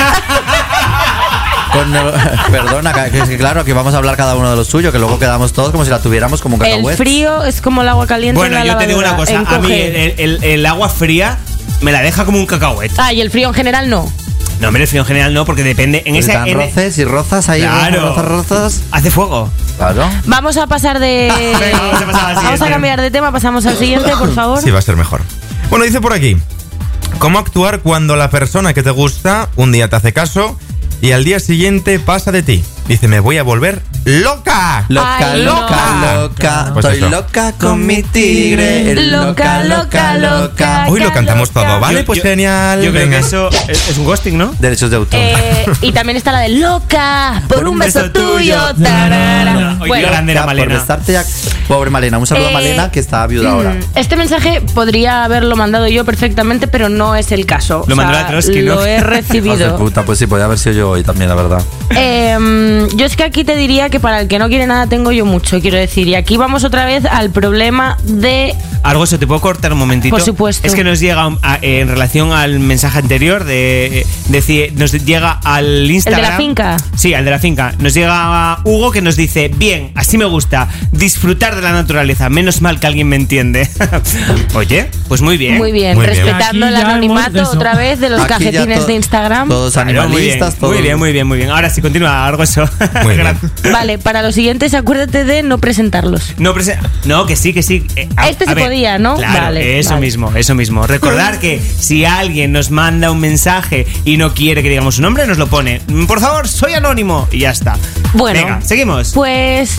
Perdona, que claro, que vamos a hablar cada uno de lo suyo, que luego quedamos todos como si la tuviéramos como un cacahuete. El frío es como el agua caliente. Bueno, en la yo te digo una cosa, encoge. a mí el agua fría me la deja como un cacahuete. Y el frío en general no. No, hombre, el frío en general no, porque depende. En ese roces y rozas ahí. Claro. Rozas. Hace fuego. Claro. Vamos a pasar de. Vamos a cambiar de tema, pasamos al siguiente, por favor. Sí, va a ser mejor. Bueno, dice por aquí: ¿cómo actuar cuando la persona que te gusta un día te hace caso y al día siguiente pasa de ti? Dice, me voy a volver loca. Loca. Pues estoy eso. loca con mi tigre. Loca. Hoy lo cantamos todo, ¿vale? Pues genial. Yo creo que eso es un ghosting, ¿no? Derechos de autor. Y también está la de loca por un beso tuyo. Bueno, grande era Malena. Por restarte ya, pobre Malena. Un saludo a Malena, que está viuda ahora. Este mensaje podría haberlo mandado yo perfectamente, pero no es el caso. Lo mandó la Trotsky, ¿no? Lo he recibido. Hijos de puta, pues sí, podría haber sido yo hoy también, la verdad. Yo es que aquí te diría que para el que no quiere nada tengo yo mucho, quiero decir. Y aquí vamos otra vez al problema de... Algo, ¿te puedo cortar un momentito? Por supuesto. Es que nos llega en relación al mensaje anterior nos llega al Instagram. ¿El de la finca? Sí, al de la finca. Nos llega Hugo que nos dice, bien, así me gusta, disfrutar de la naturaleza. Menos mal que alguien me entiende. Oye, pues muy bien. Muy bien, respetando el anonimato otra vez de los cajetines de Instagram. Todos animalistas, todos. Muy bien. Ahora sí, continúa, algo eso. Muy bien. Vale, para los siguientes acuérdate de no presentarlos. No, que sí. Este se podía, ¿no? Claro, vale, eso mismo. Recordar que si alguien nos manda un mensaje y no quiere que digamos su nombre, nos lo pone. Por favor, soy anónimo. Y ya está. Bueno, venga, seguimos. Pues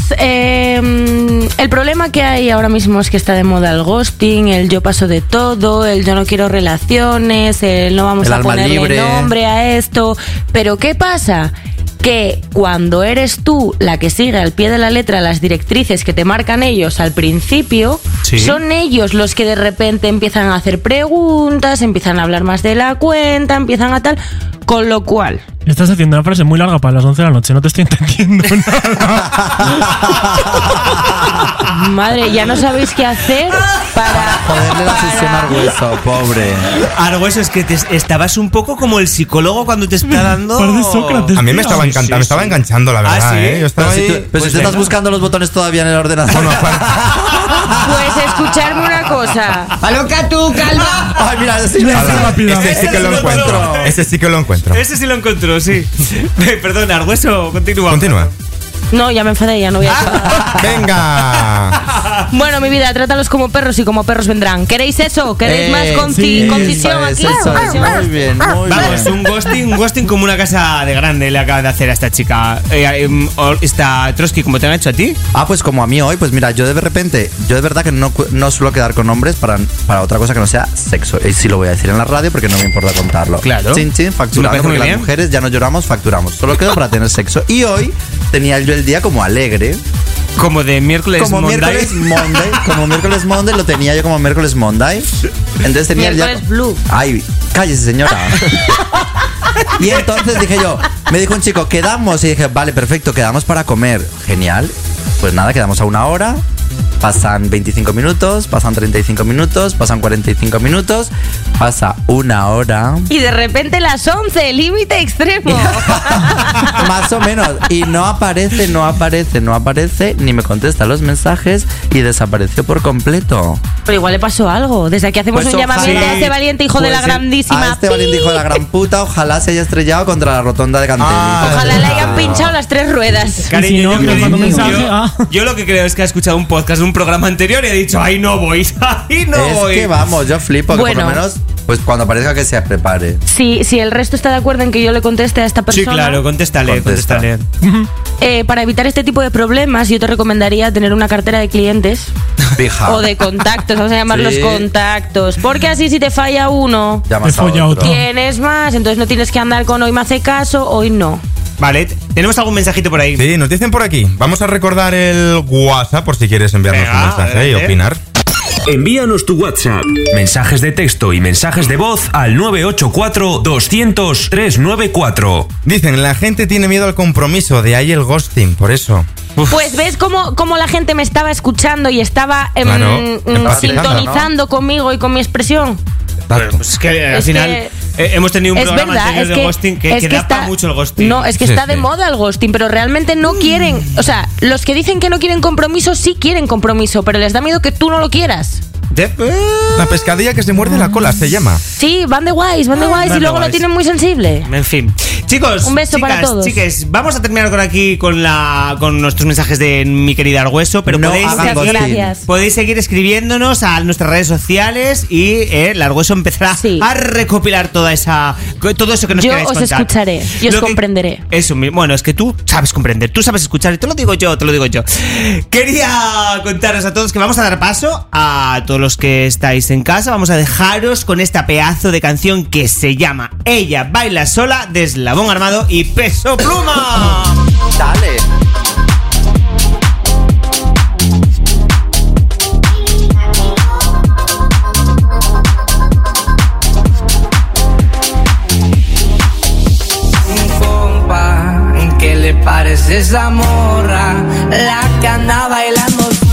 el problema que hay ahora mismo es que está de moda el ghosting, el yo paso de todo, el yo no quiero relaciones, el no vamos a ponerle nombre a esto. Pero ¿qué pasa? Que cuando eres tú la que sigue al pie de la letra las directrices que te marcan ellos al principio, ¿sí? Son ellos los que de repente empiezan a hacer preguntas, empiezan a hablar más de la cuenta, empiezan a tal... Con lo cual... Estás haciendo una frase muy larga para las 11 de la noche, no te estoy entendiendo nada. Madre, ya no sabéis qué hacer para joderle la sesión a Argüeso, pobre. Argüeso, es que estabas un poco como el psicólogo cuando te está dando... Parece Sócrates. A mí me estaba encantando, me estaba enganchando, la verdad. ¿Sí? Yo estaba ahí, Pero si te estás buscando los botones todavía en el ordenador. Pues escucharme una cosa. ¡Paloca tú, calma! Ay, mira, ese sí que lo encuentro. Ese sí que lo encuentro. Ese sí lo encontró, sí. Perdón, Argüeso, continúa. Continúa. No, ya me enfadé, ya no voy a... ¡Venga! Bueno, mi vida, trátalos como perros y como perros vendrán. ¿Queréis eso? ¿Queréis más concisión aquí? Muy bien, muy Vamos, bien. un ghosting como una casa de grande le acaba de hacer a esta chica. Esta Trotsky, ¿cómo te han hecho a ti? Pues como a mí hoy, pues mira, yo de verdad que no suelo quedar con hombres para otra cosa que no sea sexo. Y sí lo voy a decir en la radio porque no me importa contarlo. Claro. Chin, chin, facturando, porque las mujeres ya no lloramos, facturamos. Solo quedo para tener sexo. Y hoy tenía yo el día como alegre. Como de miércoles Monday. Como miércoles Monday lo tenía yo como miércoles Monday. Entonces tenía el día. Miércoles Blue. Ay, cállese, señora. Y entonces dije yo, me dijo un chico, quedamos. Y dije, vale, perfecto, quedamos para comer. Genial. Pues nada, quedamos a 1 hora. Pasan 25 minutos, pasan 35 minutos, pasan 45 minutos, pasa 1 hora. Y de repente las 11, límite extremo. Más o menos. Y no aparece, ni me contesta los mensajes y desapareció por completo. Pero igual le pasó algo. Desde aquí hacemos Pues un llamamiento a este valiente hijo de la grandísima. A este valiente hijo de la gran puta, ojalá se haya estrellado contra la rotonda de Cantelli. Ojalá le hayan pinchado las 3 ruedas. Cariño, yo lo que creo es que ha escuchado un podcast de un programa anterior y ha dicho, ahí no voy. Es que vamos, yo flipo, que por lo menos, pues cuando aparezca que se prepare. Si el resto está de acuerdo en que yo le conteste a esta persona. Sí, claro, contéstale. Para evitar este tipo de problemas, yo te recomendaría tener una cartera de clientes. Fija. O de contactos, vamos a llamarlos contactos. Porque así si te falla uno, llamas a otro. Tienes más, entonces no tienes que andar con hoy me hace caso, hoy no. Vale, ¿tenemos algún mensajito por ahí? Sí, nos dicen por aquí. Vamos a recordar el WhatsApp por si quieres enviarnos un mensaje y opinar. Envíanos tu WhatsApp, mensajes de texto y mensajes de voz al 984-200-394. Dicen, la gente tiene miedo al compromiso, de ahí el ghosting, por eso. Pues ves cómo la gente me estaba escuchando y estaba sintonizando conmigo y con mi expresión. Pues es que al final hemos tenido un programa anterior de ghosting que da para mucho el ghosting. No, es que está de moda el ghosting, pero realmente no quieren. O sea, los que dicen que no quieren compromiso, sí quieren compromiso, pero les da miedo que tú no lo quieras. La pescadilla que se muerde la cola se llama. Sí, van de guays y luego lo tienen muy sensible. En fin. Chicos, un beso para todos. Chiques, vamos a terminar aquí con nuestros mensajes de mi querida Argüeso, pero podéis seguir escribiéndonos a nuestras redes sociales y el Argüeso empezará a recopilar todo eso que nos queráis contar. Yo os escucharé y os comprenderé. Bueno, es que tú sabes comprender, tú sabes escuchar y te lo digo yo. Quería contaros a todos que vamos a dar paso a todos los que estáis en casa. Vamos a dejaros con esta pedazo de canción que se llama Ella baila sola de Eslabón Armado y Peso Pluma. Dale. Compa, ¿qué le parece esa morra? La que anda bailando sola.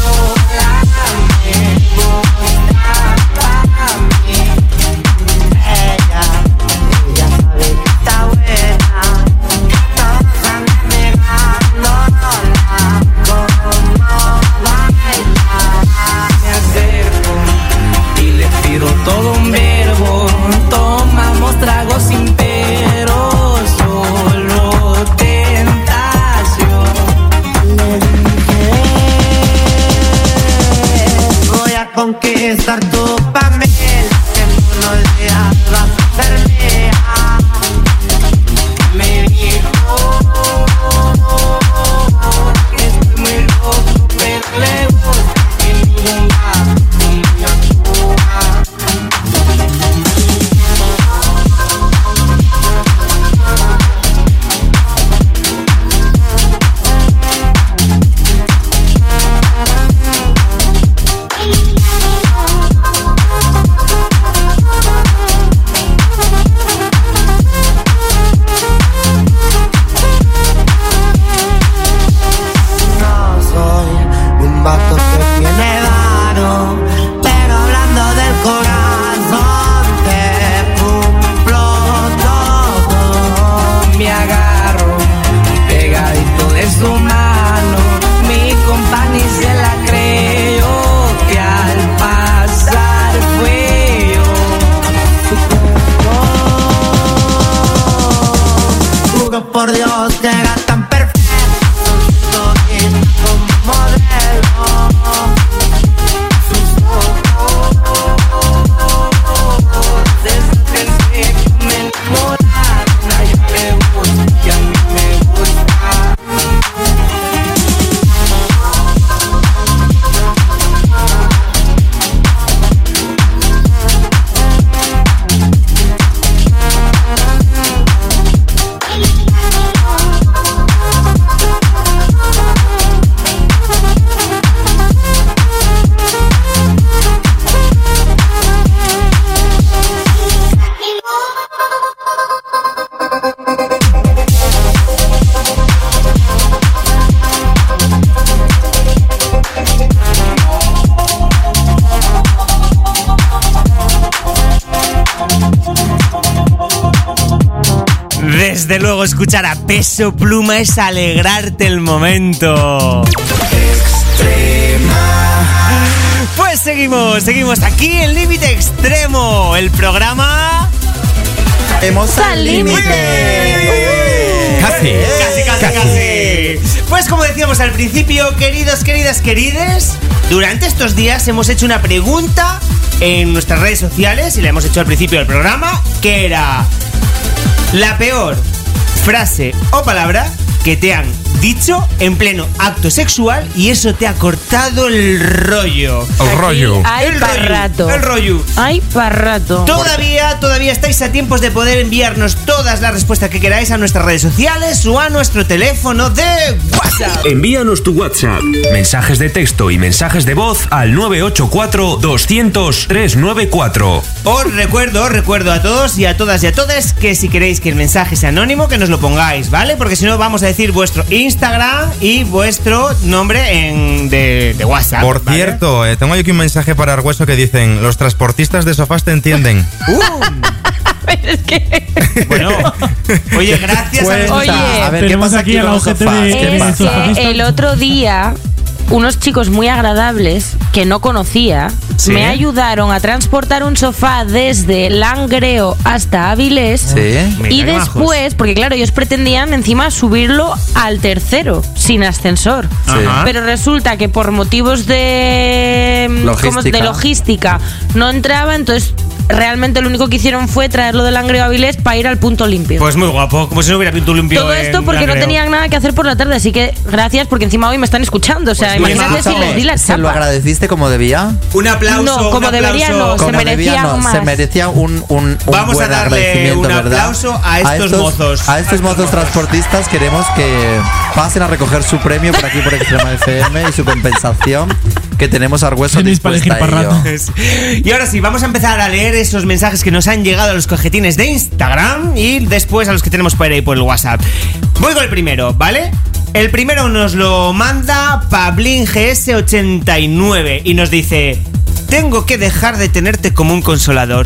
Todo un verbo, tomamos tragos sin pero, solo tentación. Le dije, voy a conquistar tu papel, que tú no dejas hacerme. Me dijo que estoy muy loco, pero le gusta que ninguna. vato que tiene varo, pero hablando del corazón te cumplo todo. Me agarro pegadito de su mano, mi compañía se la creyó, que al pasar fue yo. Juro por Dios que era tan perfecto, como modelo. Sus ojos, desde que me enamoraron, a ella me gusta y a mí me gusta. Desde luego, escuchar a Peso Pluma es alegrarte el momento. Pues seguimos aquí en Límite Extremo, el programa... ¡Hemos al límite! Casi. Pues como decíamos al principio, queridos, querides, durante estos días hemos hecho una pregunta en nuestras redes sociales y la hemos hecho al principio del programa, que era... la peor frase o palabra que te han dicho en pleno acto sexual y eso te ha cortado el rollo. El rollo. Hay para rato. El rollo. Hay para rato. Todavía estáis a tiempos de poder enviarnos todas las respuestas que queráis a nuestras redes sociales o a nuestro teléfono de WhatsApp. Envíanos tu WhatsApp, mensajes de texto y mensajes de voz al 984-200-394. Os recuerdo a todos y a todas y a todes que si queréis que el mensaje sea anónimo, que nos lo pongáis, ¿vale? Porque si no vamos a decir vuestro Instagram y vuestro nombre de WhatsApp. Por cierto, tengo aquí un mensaje para Argüeso que dicen: los transportistas de sofás te entienden. Es que... Bueno, oye, gracias a ver, ¿qué pasa aquí a la UGT el otro día unos chicos muy agradables que no conocía me ayudaron a transportar un sofá desde Langreo hasta Avilés. Y después, porque claro, ellos pretendían encima subirlo al tercero sin ascensor. Pero resulta que por motivos de logística no entraba, entonces realmente lo único que hicieron fue traerlo de Langreo a Avilés para ir al punto limpio. Pues muy guapo, como si no hubiera punto limpio. Todo esto porque no tenían nada que hacer por la tarde, así que gracias, porque encima hoy me están escuchando. O sea, pues imagínate si les di la chapa. ¿Se lo agradeciste como debía? Un aplauso. No, como debería no, se merecía más. Se merecía un Vamos buen a darle un aplauso a estos mozos. A estos mozos transportistas queremos que pasen a recoger su premio por aquí por Extrema FM y su compensación, que tenemos Argüeso dispuesta a ello. Y ahora sí, vamos a empezar a leer esos mensajes que nos han llegado a los cojetines de Instagram y después a los que tenemos por ahí por el WhatsApp. Voy con el primero, ¿vale? El primero nos lo manda Pablín GS89 y nos dice: tengo que dejar de tenerte como un consolador.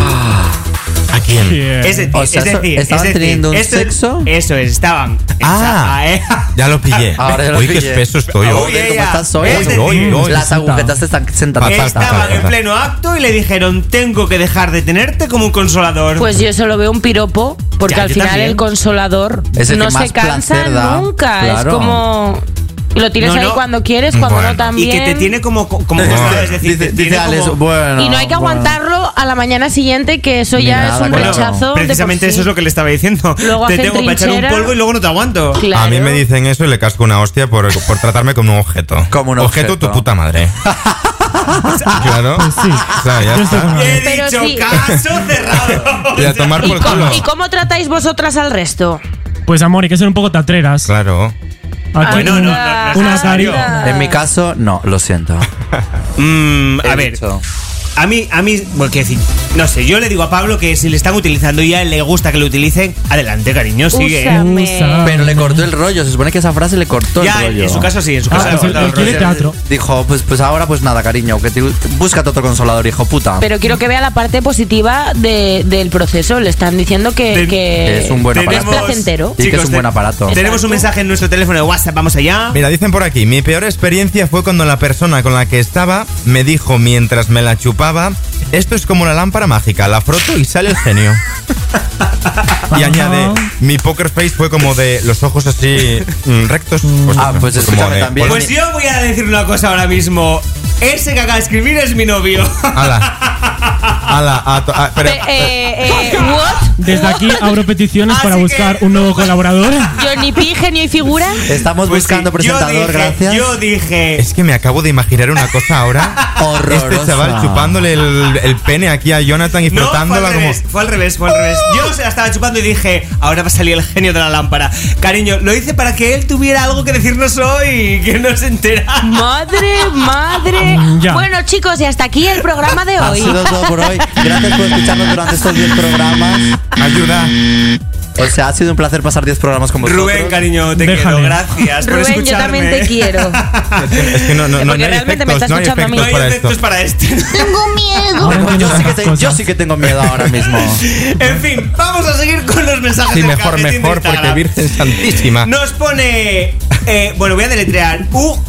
¿A quién? Es decir, ¿estaban teniendo un sexo? Eso es, estaban. Ya lo pillé. Ahora ya lo Uy, pillé. qué espeso estoy. Oye, ¿cómo estás hoy? Las agujetas te están sentando. Estaban en pleno acto y le dijeron: tengo que dejar de tenerte como un consolador. Pues yo solo veo un piropo, porque al final también. El consolador no se cansa nunca. Claro. Es como... lo tienes ahí cuando quieres, cuando no también. Y que te tiene como es decir, dice Alex, y no hay que aguantarlo a la mañana siguiente, que eso ya es un rechazo. Precisamente eso es lo que le estaba diciendo. Luego te tengo para echar un polvo y luego no te aguanto. Claro. A mí me dicen eso y le casco una hostia por tratarme como un objeto. Como un objeto tu puta madre. Claro. Pues sí. O sea, ya está. He dicho caso cerrado. Y a tomar por culo. ¿Y cómo tratáis vosotras al resto? Pues amor, hay que ser un poco tatreras. Claro. Bueno, no, una carita. En mi caso, no, lo siento. A ver. A mí, bueno, qué decir, no sé, yo le digo a Pablo que si le están utilizando y a él le gusta que lo utilicen, adelante, cariño, sigue. Pero le cortó el rollo, se supone que esa frase le cortó el rollo. En su caso sí, en su caso le cortó el rollo. Teatro. Dijo, pues ahora pues nada, cariño, que búscate otro consolador, hijo puta. Pero quiero que vea la parte positiva del proceso. Le están diciendo que es un buen aparato. Es placentero. Sí, que es un buen aparato. Tenemos un mensaje en nuestro teléfono de WhatsApp, vamos allá. Mira, dicen por aquí, mi peor experiencia fue cuando la persona con la que estaba me dijo mientras me la chupaba, esto es como una lámpara mágica, la froto y sale el genio. Y añade, mi poker face fue como de los ojos así rectos. Pues escúchame también. Pues yo voy a decir una cosa ahora mismo. Ese que acaba de escribir es mi novio. ¿What? Desde aquí abro peticiones para buscar un nuevo colaborador. Yo ni pi, genio y figura. Estamos buscando presentador, gracias. Yo dije. Es que me acabo de imaginar una cosa ahora. Horrorosa. Este chaval chupándole el pene aquí a Jonathan y frotándola como. Fue al revés. Yo se la estaba chupando y dije, ahora va a salir el genio de la lámpara. Cariño, lo hice para que él tuviera algo que decirnos hoy, que no se entera. Madre. Ya. Bueno, chicos, y hasta aquí el programa de hoy. Ha sido todo por hoy. Gracias por escucharnos durante estos 10 programas. Ayuda. O sea, ha sido un placer pasar 10 programas con vosotros. Rubén, cariño, te quiero. Gracias por Rubén, escucharme. yo también te quiero. Es que no porque realmente me está escuchando a mí. No hay efectos para este. Tengo miedo. Yo sí que tengo miedo ahora mismo. En fin, vamos a seguir con los mensajes. Sí, del mejor, porque Virgen Santísima. Nos pone. Bueno, voy a deletrear.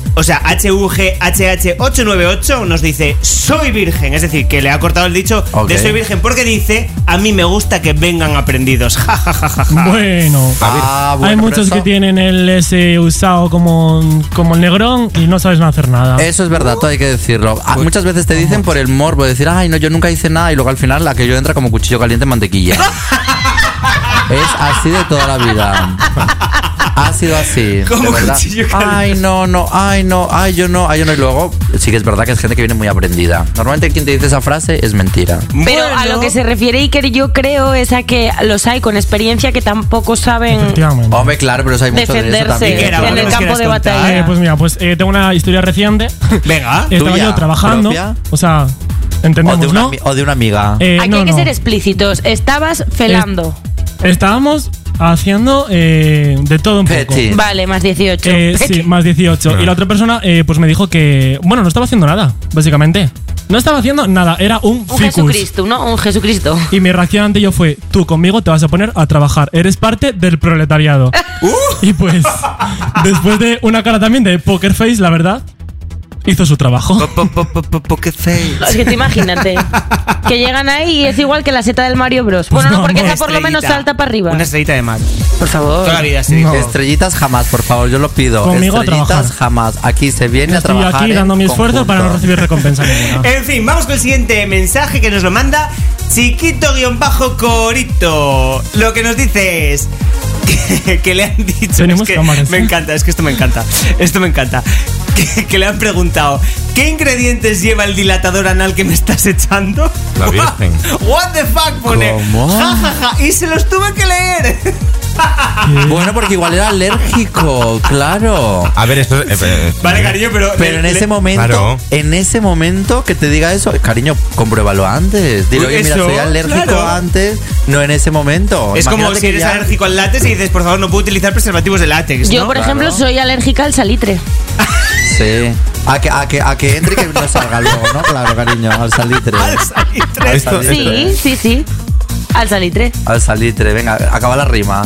HUGHH898 nos dice soy virgen, es decir, que le ha cortado el dicho de soy virgen porque dice a mí me gusta que vengan aprendidos. Bueno, hay muchos que tienen el S usado como el negrón y no sabes hacer nada. Eso es verdad, todo hay que decirlo. Muchas veces te dicen por el morbo, decir, ay no, yo nunca hice nada y luego al final aquello entra como cuchillo caliente en mantequilla. Es así de toda la vida. Ha sido así, como de verdad. Ay, no, yo no. Y luego sí que es verdad que es gente que viene muy aprendida. Normalmente quien te dice esa frase es mentira. Pero a lo que se refiere Iker, yo creo es a que los hay con experiencia que tampoco saben Hombre, claro, pero hay mucho de eso también. en el campo de batalla. Pues mira, tengo una historia reciente. Venga. Estaba yo trabajando. ¿Propia? O sea, entendemos, ¿no? O de una amiga. Aquí hay que ser explícitos. Estabas felando. Estábamos haciendo de todo un poco. Vale, más 18. Sí, más 18. Y la otra persona pues me dijo que, bueno, no estaba haciendo nada, básicamente. No estaba haciendo nada, era un ficus. Jesucristo, ¿no? Un Jesucristo. Y mi reacción ante ello fue, tú conmigo te vas a poner a trabajar, eres parte del proletariado. Y pues, después de una cara también de poker face, la verdad, hizo su trabajo. Poker face. Es que te imagínate que llegan ahí y es igual que la seta del Mario Bros. Bueno, no, porque esa por lo menos salta para arriba. Una estrellita de mar. Por favor. Toda la vida sí. No. Estrellitas jamás, por favor, yo lo pido. Conmigo estrellitas jamás. Aquí se viene a trabajar. Estoy aquí dando mi esfuerzo para no recibir recompensa ninguna. En fin, vamos con el siguiente mensaje que nos lo manda Chiquito-Corito. Lo que nos dice es que le han dicho. Tenemos que cámaras. Me encanta, es que esto me encanta. Que le han preguntado, ¿qué ingredientes lleva el dilatador anal que me estás echando? La Virgen. What the fuck, pone. ¿Cómo? Ja, ja, ja. Y se los tuve que leer. Bueno, porque igual era alérgico, claro. A ver, esto Vale, cariño, pero en ese momento, claro. En ese momento que te diga eso, cariño, compruébalo antes. Dile, oye, mira, soy alérgico antes, no en ese momento. Es Imagínate como si eres ya alérgico al látex y dices, por favor, no puedo utilizar preservativos de látex, ¿no? Yo, por ejemplo, soy alérgica al salitre. Sí. A que entre y que no salga luego, ¿no? Claro, cariño, al salitre. Al salitre. Sí. Al salitre. Al salitre, venga, acaba la rima.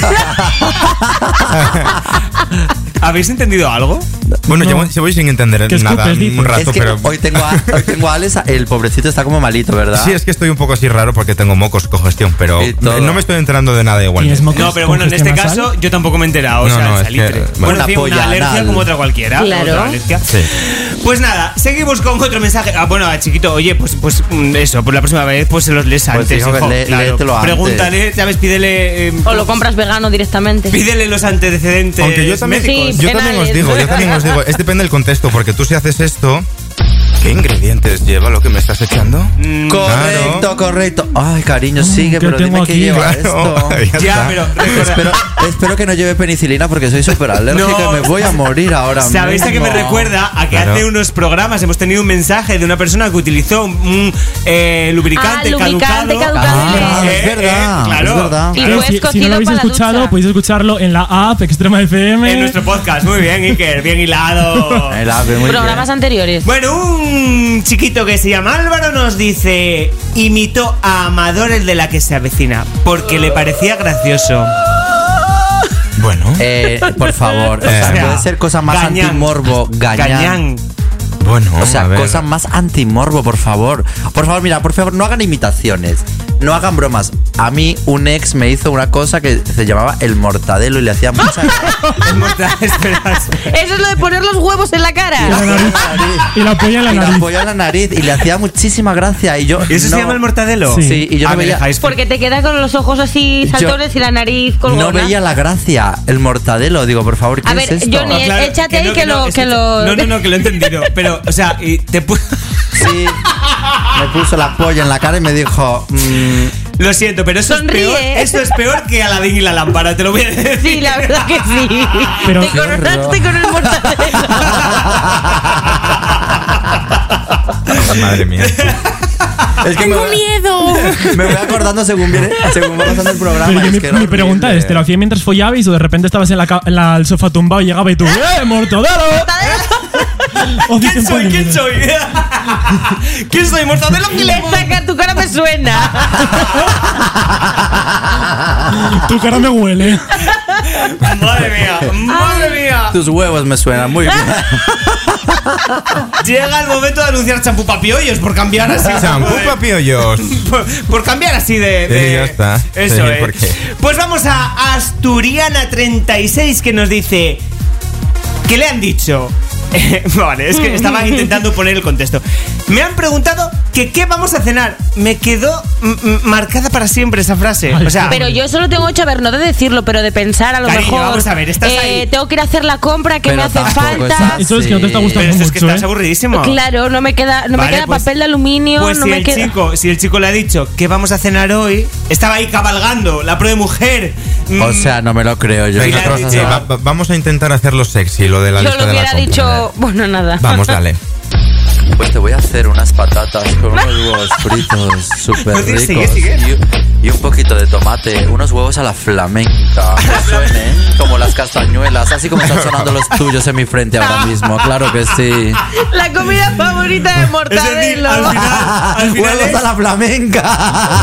¿Habéis entendido algo? Bueno, yo voy sin entender nada un rato, es que pero hoy tengo a Alex, el pobrecito está como malito, ¿verdad? sí, es que estoy un poco así raro porque tengo mocos, congestión, pero no me estoy enterando de nada igual. No, pero bueno, en este caso yo tampoco me he enterado, o sea, el salitre. Bueno, en fin, una alergia anal, como otra cualquiera. Claro. Otra alergia. Sí. Pues nada, seguimos con otro mensaje. Bueno, chiquito, oye, pues eso, pues la próxima vez pues se los lees pues antes, hijo, claro. léetelo antes. Pregúntale, ¿sabes? Pídele o lo compras vegano directamente. Pídele los antecedentes. Aunque yo también, Sí, yo también os digo, es depende del contexto, porque tú si haces esto ¿Qué ingredientes lleva lo que me estás echando? Correcto. Ay, cariño, sigue, pero dime qué lleva esto. Ya, pero espero que no lleve penicilina porque soy súper alérgico y me voy a morir ahora mismo. ¿Sabéis a qué me recuerda? A que hace unos programas hemos tenido un mensaje de una persona que utilizó un lubricante caducado. Es verdad. Claro. Es verdad. Y si no lo habéis escuchado, podéis escucharlo en la app Extrema FM. En nuestro podcast. Muy bien, Iker. Bien hilado. Programas anteriores. Bueno, un chiquito que se llama Álvaro nos dice: imitó a Amador, el de La que se avecina, porque le parecía gracioso. Bueno. Por favor. O sea, puede ser cosa más antimorbo. Gañán. Bueno, o sea, cosas más antimorbo, por favor. Por favor, mira, por favor, no hagan imitaciones. No hagan bromas. A mí un ex me hizo una cosa que se llamaba el mortadelo y le hacía mucha... El mortadelo, espera. Eso es lo de poner los huevos en la cara. Y la polla en la nariz. Y la polla en la nariz. Y le hacía muchísima gracia. Y yo... ¿Y eso se llama el mortadelo? Sí, y yo no veía... Porque te queda con los ojos así saltones y la nariz colgona. No veía la gracia. El mortadelo. Digo, por favor, ¿qué es esto? Johnny, échate ahí que lo... No, que lo he entendido. Pero, o sea, Sí, me puso la polla en la cara y me dijo... Lo siento, pero eso Sonríe. es peor que Aladín y la lámpara, te lo voy a decir. Sí, la verdad que sí. Pero te coronaste con el mortadelo. Madre mía. Es que ¡Tengo miedo! Me voy acordando según va pasando el programa. Pero mi pregunta es, ¿te lo hacía mientras follabais o de repente estabas en el sofá tumbado y llegaba y tú ¡mortadelo! ¿Quién soy? ¿Quién soy? ¿Mortadelo? Saca, tu cara me suena. Tu cara me huele. Madre mía. Tus huevos me suenan muy bien. Llega el momento de anunciar champú papiollos por cambiar así. Champú papiollos. Por cambiar así de ya está. Eso Sí, es. ¿por qué? Pues vamos a Asturiana36, que nos dice: ¿qué le han dicho? Vale, es que estaba intentando poner el contexto. Me han preguntado que qué vamos a cenar. Me quedó marcada para siempre esa frase. O sea, pero yo solo tengo 8 a ver, no de decirlo, pero de pensar a lo cariño, mejor. Vamos a ver, estás ahí. Tengo que ir a hacer la compra que pero me hace falta. Eso es que no te está gustando pero mucho. es que estás aburridísimo. Claro, no me queda Pues, papel de aluminio. Pues no si el chico le ha dicho ¿qué vamos a cenar hoy? Estaba ahí cabalgando la pro de mujer. O sea, no me lo creo yo. Venga, vamos a intentar hacerlo sexy, lo de la yo lista lo de la hubiera compra. dicho, bueno, nada. Vamos, dale. Pues te voy a hacer unas patatas con unos huevos fritos súper ricos. Sigue. Y un poquito de tomate, unos huevos a la flamenca, que suenen como las castañuelas, así como están sonando los tuyos en mi frente ahora mismo, claro que sí. La comida favorita de Mortadelo. Al final Huevos a la flamenca.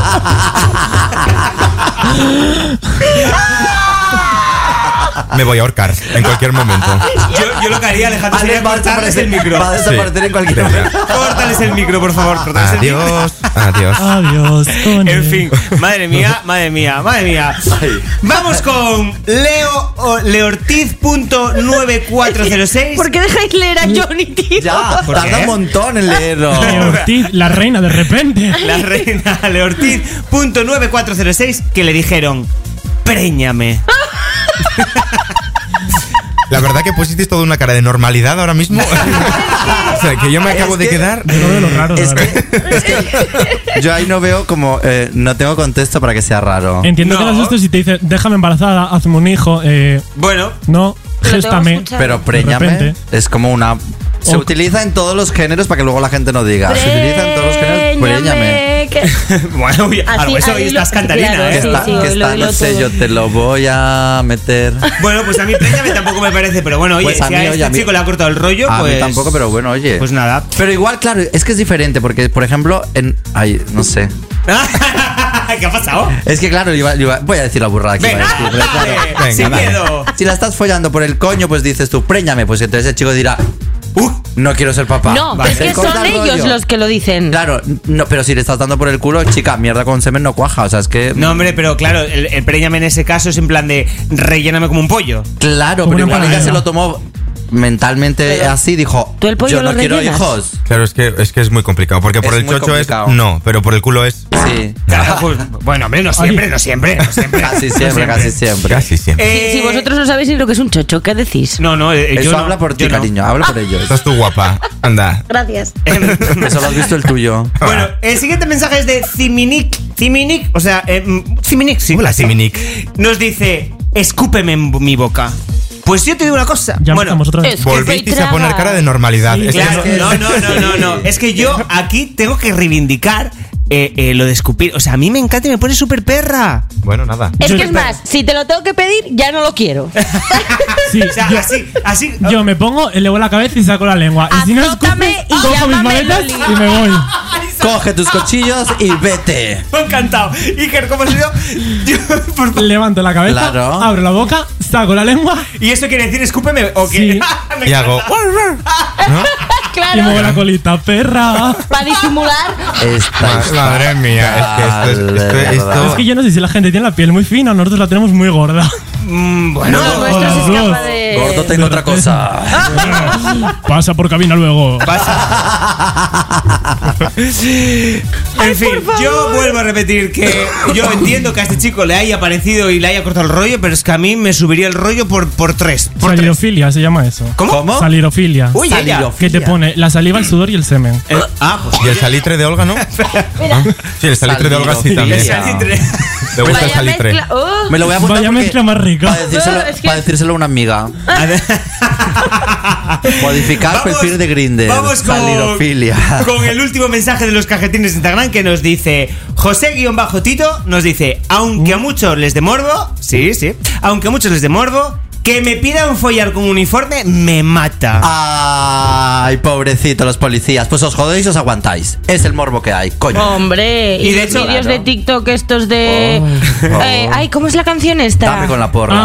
Me voy a ahorcar en cualquier momento. Yo lo que haría, Alejandro, sería cortarles el micro. Va a desaparecer en cualquier Venga. momento. Córtales el micro, por favor. Córtales el micro. Adiós. Adiós. En fin, madre mía. Vamos con Leortiz.9406. ¿Por qué dejáis leer a Johnny, tío? Ya, ¿Por tarda qué? un montón en leerlo. Ortiz, la reina, de repente. La reina Leortiz.9406, que le dijeron: préñame. La verdad que pusisteis toda una cara de normalidad ahora mismo. O sea, que yo me acabo de quedar. Yo lo veo lo raro, Es la verdad. que yo ahí no veo como no tengo contexto para que sea raro. Entiendo que No. las esto si te dice, déjame embarazada, hazme un hijo. Bueno, No, tengo géstame. escuchado. Pero De préñame repente. es como una... Se utiliza en todos los géneros para que luego la gente no diga. Se utiliza en todos los géneros. Préñame. bueno, Así, eso ahí hoy lo- estás cantarina, claro, ¿eh? sí, sí, Que está, lo no sé, todo. yo te lo voy a meter. Bueno, pues a mí préñame tampoco me parece, pero bueno, oye, Pues a si mí, a oye, este a mí- chico le ha cortado el rollo, A pues... mí tampoco, pero bueno, oye. Pues nada. Pero igual, claro, es que es diferente porque, por ejemplo, ay, no sé. ¿Qué ha pasado? Es que claro, voy a decir la burrada que iba a decir, pero claro, Venga, sin dale. miedo. si la estás follando por el coño, pues dices tú, préñame, pues entonces el chico dirá, no quiero ser papá. No, Vale. es que Se corta son el ellos rollo. los que lo dicen. Claro, no, pero si le estás dando por el culo, chica, mierda con semen no cuaja, o sea, es que... No, hombre, pero claro, el préñame en ese caso es en plan de relléname como un pollo. Claro, Como pero una igual ella empanada. se lo tomó mentalmente Pero, así, dijo, ¿tú el pollo yo no lo quiero rellenas? hijos. Claro, es que es muy complicado. Porque por Es el muy chocho complicado. es no, pero por el culo es Sí. Pues, bueno, hombre, no siempre. Casi siempre. Si vosotros no sabéis ni lo que es un chocho, ¿qué decís? No, eso habla por ti, cariño. Habla por ellos. Estás tú guapa. Anda. Gracias. Eso lo has visto el tuyo. Bueno, el siguiente mensaje es de Ciminik, o sea, Ciminik, sí. Hola, Ciminik. Nos dice, escúpeme en mi boca. Pues yo te digo una cosa. Ya bueno, volvéis a poner cara de normalidad. Sí, claro, no. Es que yo aquí tengo que reivindicar lo de escupir. O sea, a mí me encanta y me pone súper perra. Bueno, nada. Es que es más, si te lo tengo que pedir, ya no lo quiero. Sí, O sea, así. yo me pongo, elevo la cabeza y saco la lengua. Y si no Azótame escupes, y cojo mis llámame maletas Loli. y me voy. Coge tus cuchillos y vete. Me ha encantado. Iker, ¿cómo has ido? Levanto la cabeza, Claro. abro la boca, saco la lengua ¿Y eso quiere decir escúpeme o qué? Sí. Me Y hago. ¿No? y muevo Claro, la colita, perra. para disimular. Madre mía, es que esto. Es que yo no sé si la gente tiene la piel muy fina, nosotros la tenemos muy gorda. Bueno, No, nuestro se escapa de... Gordo, tengo otra cosa. Pasa por cabina luego. en fin, yo vuelvo a repetir que yo entiendo que a este chico le haya parecido y le haya cortado el rollo, pero es que a mí me subiría el rollo por tres. Salirofilia se llama eso. ¿Cómo? Salirofilia. Uy, ella. Que te pone la saliva, el sudor y el semen. Pues ¿Y el salitre de Olga, no? Sí, el salitre de Olga sí también. el salitre. ¿Te gusta el Vaya salitre? mezcla. Me lo voy a apuntar Vaya porque- mezcla más rica. Para decírselo a una amiga. Modificar perfil de Grindr. Vamos Salirofilia. con el último mensaje de los cajetines de Instagram que nos dice José-Tito nos dice, aunque a muchos les dé morbo, sí, aunque a muchos les dé morbo, que me pidan follar con uniforme me mata. Ay, pobrecito los policías. Pues os jodéis y os aguantáis. Es el morbo que hay, coño. Hombre, Y y de de hecho- vídeos de TikTok estos de... Oh. ay, ¿cómo es la canción esta? Dame con la porra.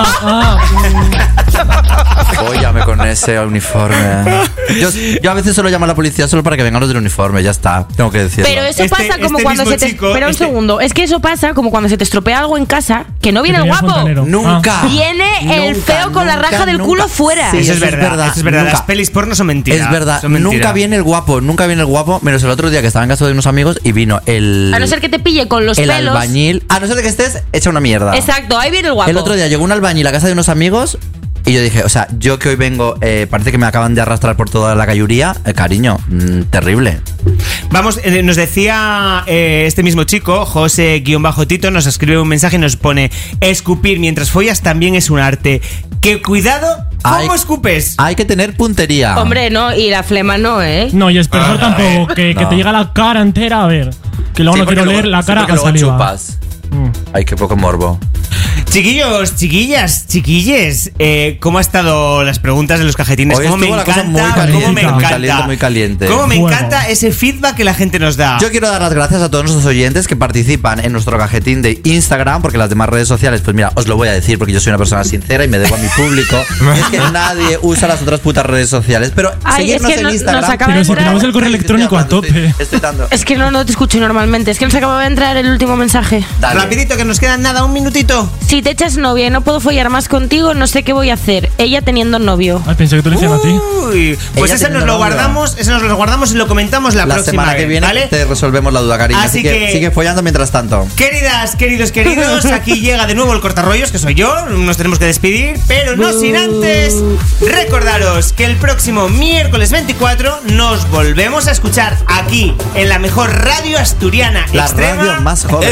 Fóllame con ese uniforme. Yo a veces solo llamo a la policía solo para que vengan los del uniforme. Ya está, tengo que decirlo. Pero eso pasa como cuando mismo se te... chico, Espera un segundo. Es que eso pasa como cuando se te estropea algo en casa, que no viene el tenía guapo. fontanero. Nunca. Viene el Nunca, feo con la nunca, raja del nunca. culo fuera. Sí, eso es verdad. nunca. Las pelis porno son mentiras. Es verdad, son mentiras. nunca viene el guapo, menos el otro día que estaba en casa de unos amigos y vino el... A no ser que te pille con los el pelos. albañil. A no ser de que estés hecha una mierda. Exacto, ahí viene el guapo. El otro día llegó un albañil a casa de unos amigos y yo dije, o sea, yo que hoy vengo, parece que me acaban de arrastrar por toda la cayuría. Cariño, terrible. Vamos, nos decía este mismo chico, José-Tito, nos escribe un mensaje y nos pone: escupir mientras follas también es un arte. Que cuidado, ¿cómo escupes? Hay que tener puntería. Hombre, no, y la flema no, ¿eh? No, y esperar tampoco, que te llega la cara entera, a ver. Que luego Sí, no quiero porque leer luego- la sí, cara porque a luego saliva. chupas. Ay, qué poco morbo. Chiquillos, chiquilles, ¿cómo ha estado las preguntas de los cajetines? Hoy ¿Cómo me estuvo la cosa encanta? muy caliente, ¿Cómo me muy encanta? caliente, muy caliente. ¿Cómo me Fuego. encanta ese feedback que la gente nos da? Yo quiero dar las gracias a todos nuestros oyentes que participan en nuestro cajetín de Instagram, porque las demás redes sociales, pues mira, os lo voy a decir porque yo soy una persona sincera y me debo a mi público. Es que nadie usa las otras putas redes sociales, pero Ay, seguidnos es que en nos Instagram. acaba Pero de si entrar... tenemos el correo electrónico a tope. Estoy dando. Es que no te escucho normalmente. Es que nos acaba de entrar el último mensaje. Dale. Rapidito, que nos quedan nada, un minutito. Si te echas novia y no puedo follar más contigo, no sé qué voy a hacer. Ella teniendo novio. Ay, pensé que te lo decían a ti. Uy, pues Ella ese nos teniendo lo novio. guardamos, y lo comentamos la próxima semana que vez, viene ¿vale? te resolvemos la duda, cariño. Así Así que que- sigue follando mientras tanto. Queridas, queridos, aquí llega de nuevo el cortarrollos, que soy yo. Nos tenemos que despedir, pero no sin antes recordaros que el próximo miércoles 24 nos volvemos a escuchar aquí, en la mejor radio asturiana La extrema, radio más joven.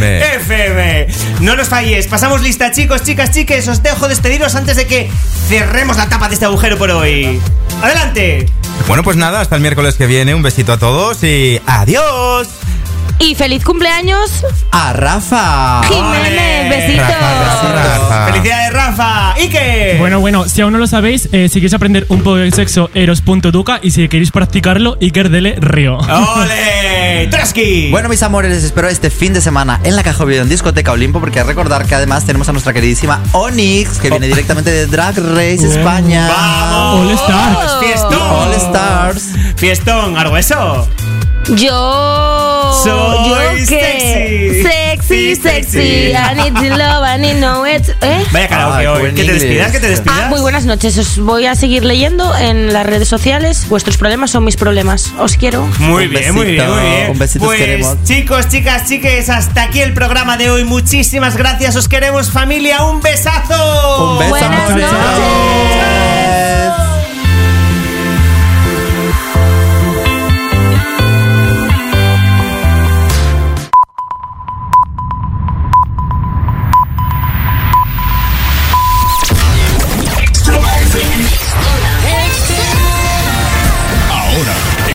FM. No nos falles, pasamos lista, chicos, chicas, chiques. Os dejo despediros antes de que cerremos la tapa de este agujero por hoy. ¡Adelante! Bueno, pues nada, hasta el miércoles que viene. Un besito a todos y ¡adiós! Y feliz cumpleaños, A Rafa. Jiménez. Besitos. Rafa. ¡Felicidades, Rafa! ¿Y qué? Bueno, si aún no lo sabéis, si queréis aprender un poco de sexo, eros.educa, y si queréis practicarlo, Iker Dele Río. ¡Ole! ¡Traski! Bueno, mis amores, les espero este fin de semana en la Caja Video en Discoteca Olimpo, porque recordar que además tenemos a nuestra queridísima Onyx, que viene directamente de Drag Race España. ¡Vamos! All Stars. ¡Fiestón! All Stars. ¡Fiestón! ¿Algo eso? Soy sexy. I need to love, I need to know it. Vaya karaoke hoy. Que te despidas. Muy buenas noches. Os voy a seguir leyendo en las redes sociales. Vuestros problemas son mis problemas. Os quiero. Muy bien. Un besito, pues, queremos. Chicos, chicas, chiques, hasta aquí el programa de hoy. Muchísimas gracias. Os queremos, familia. Un besazo. Un beso. Buenas noches.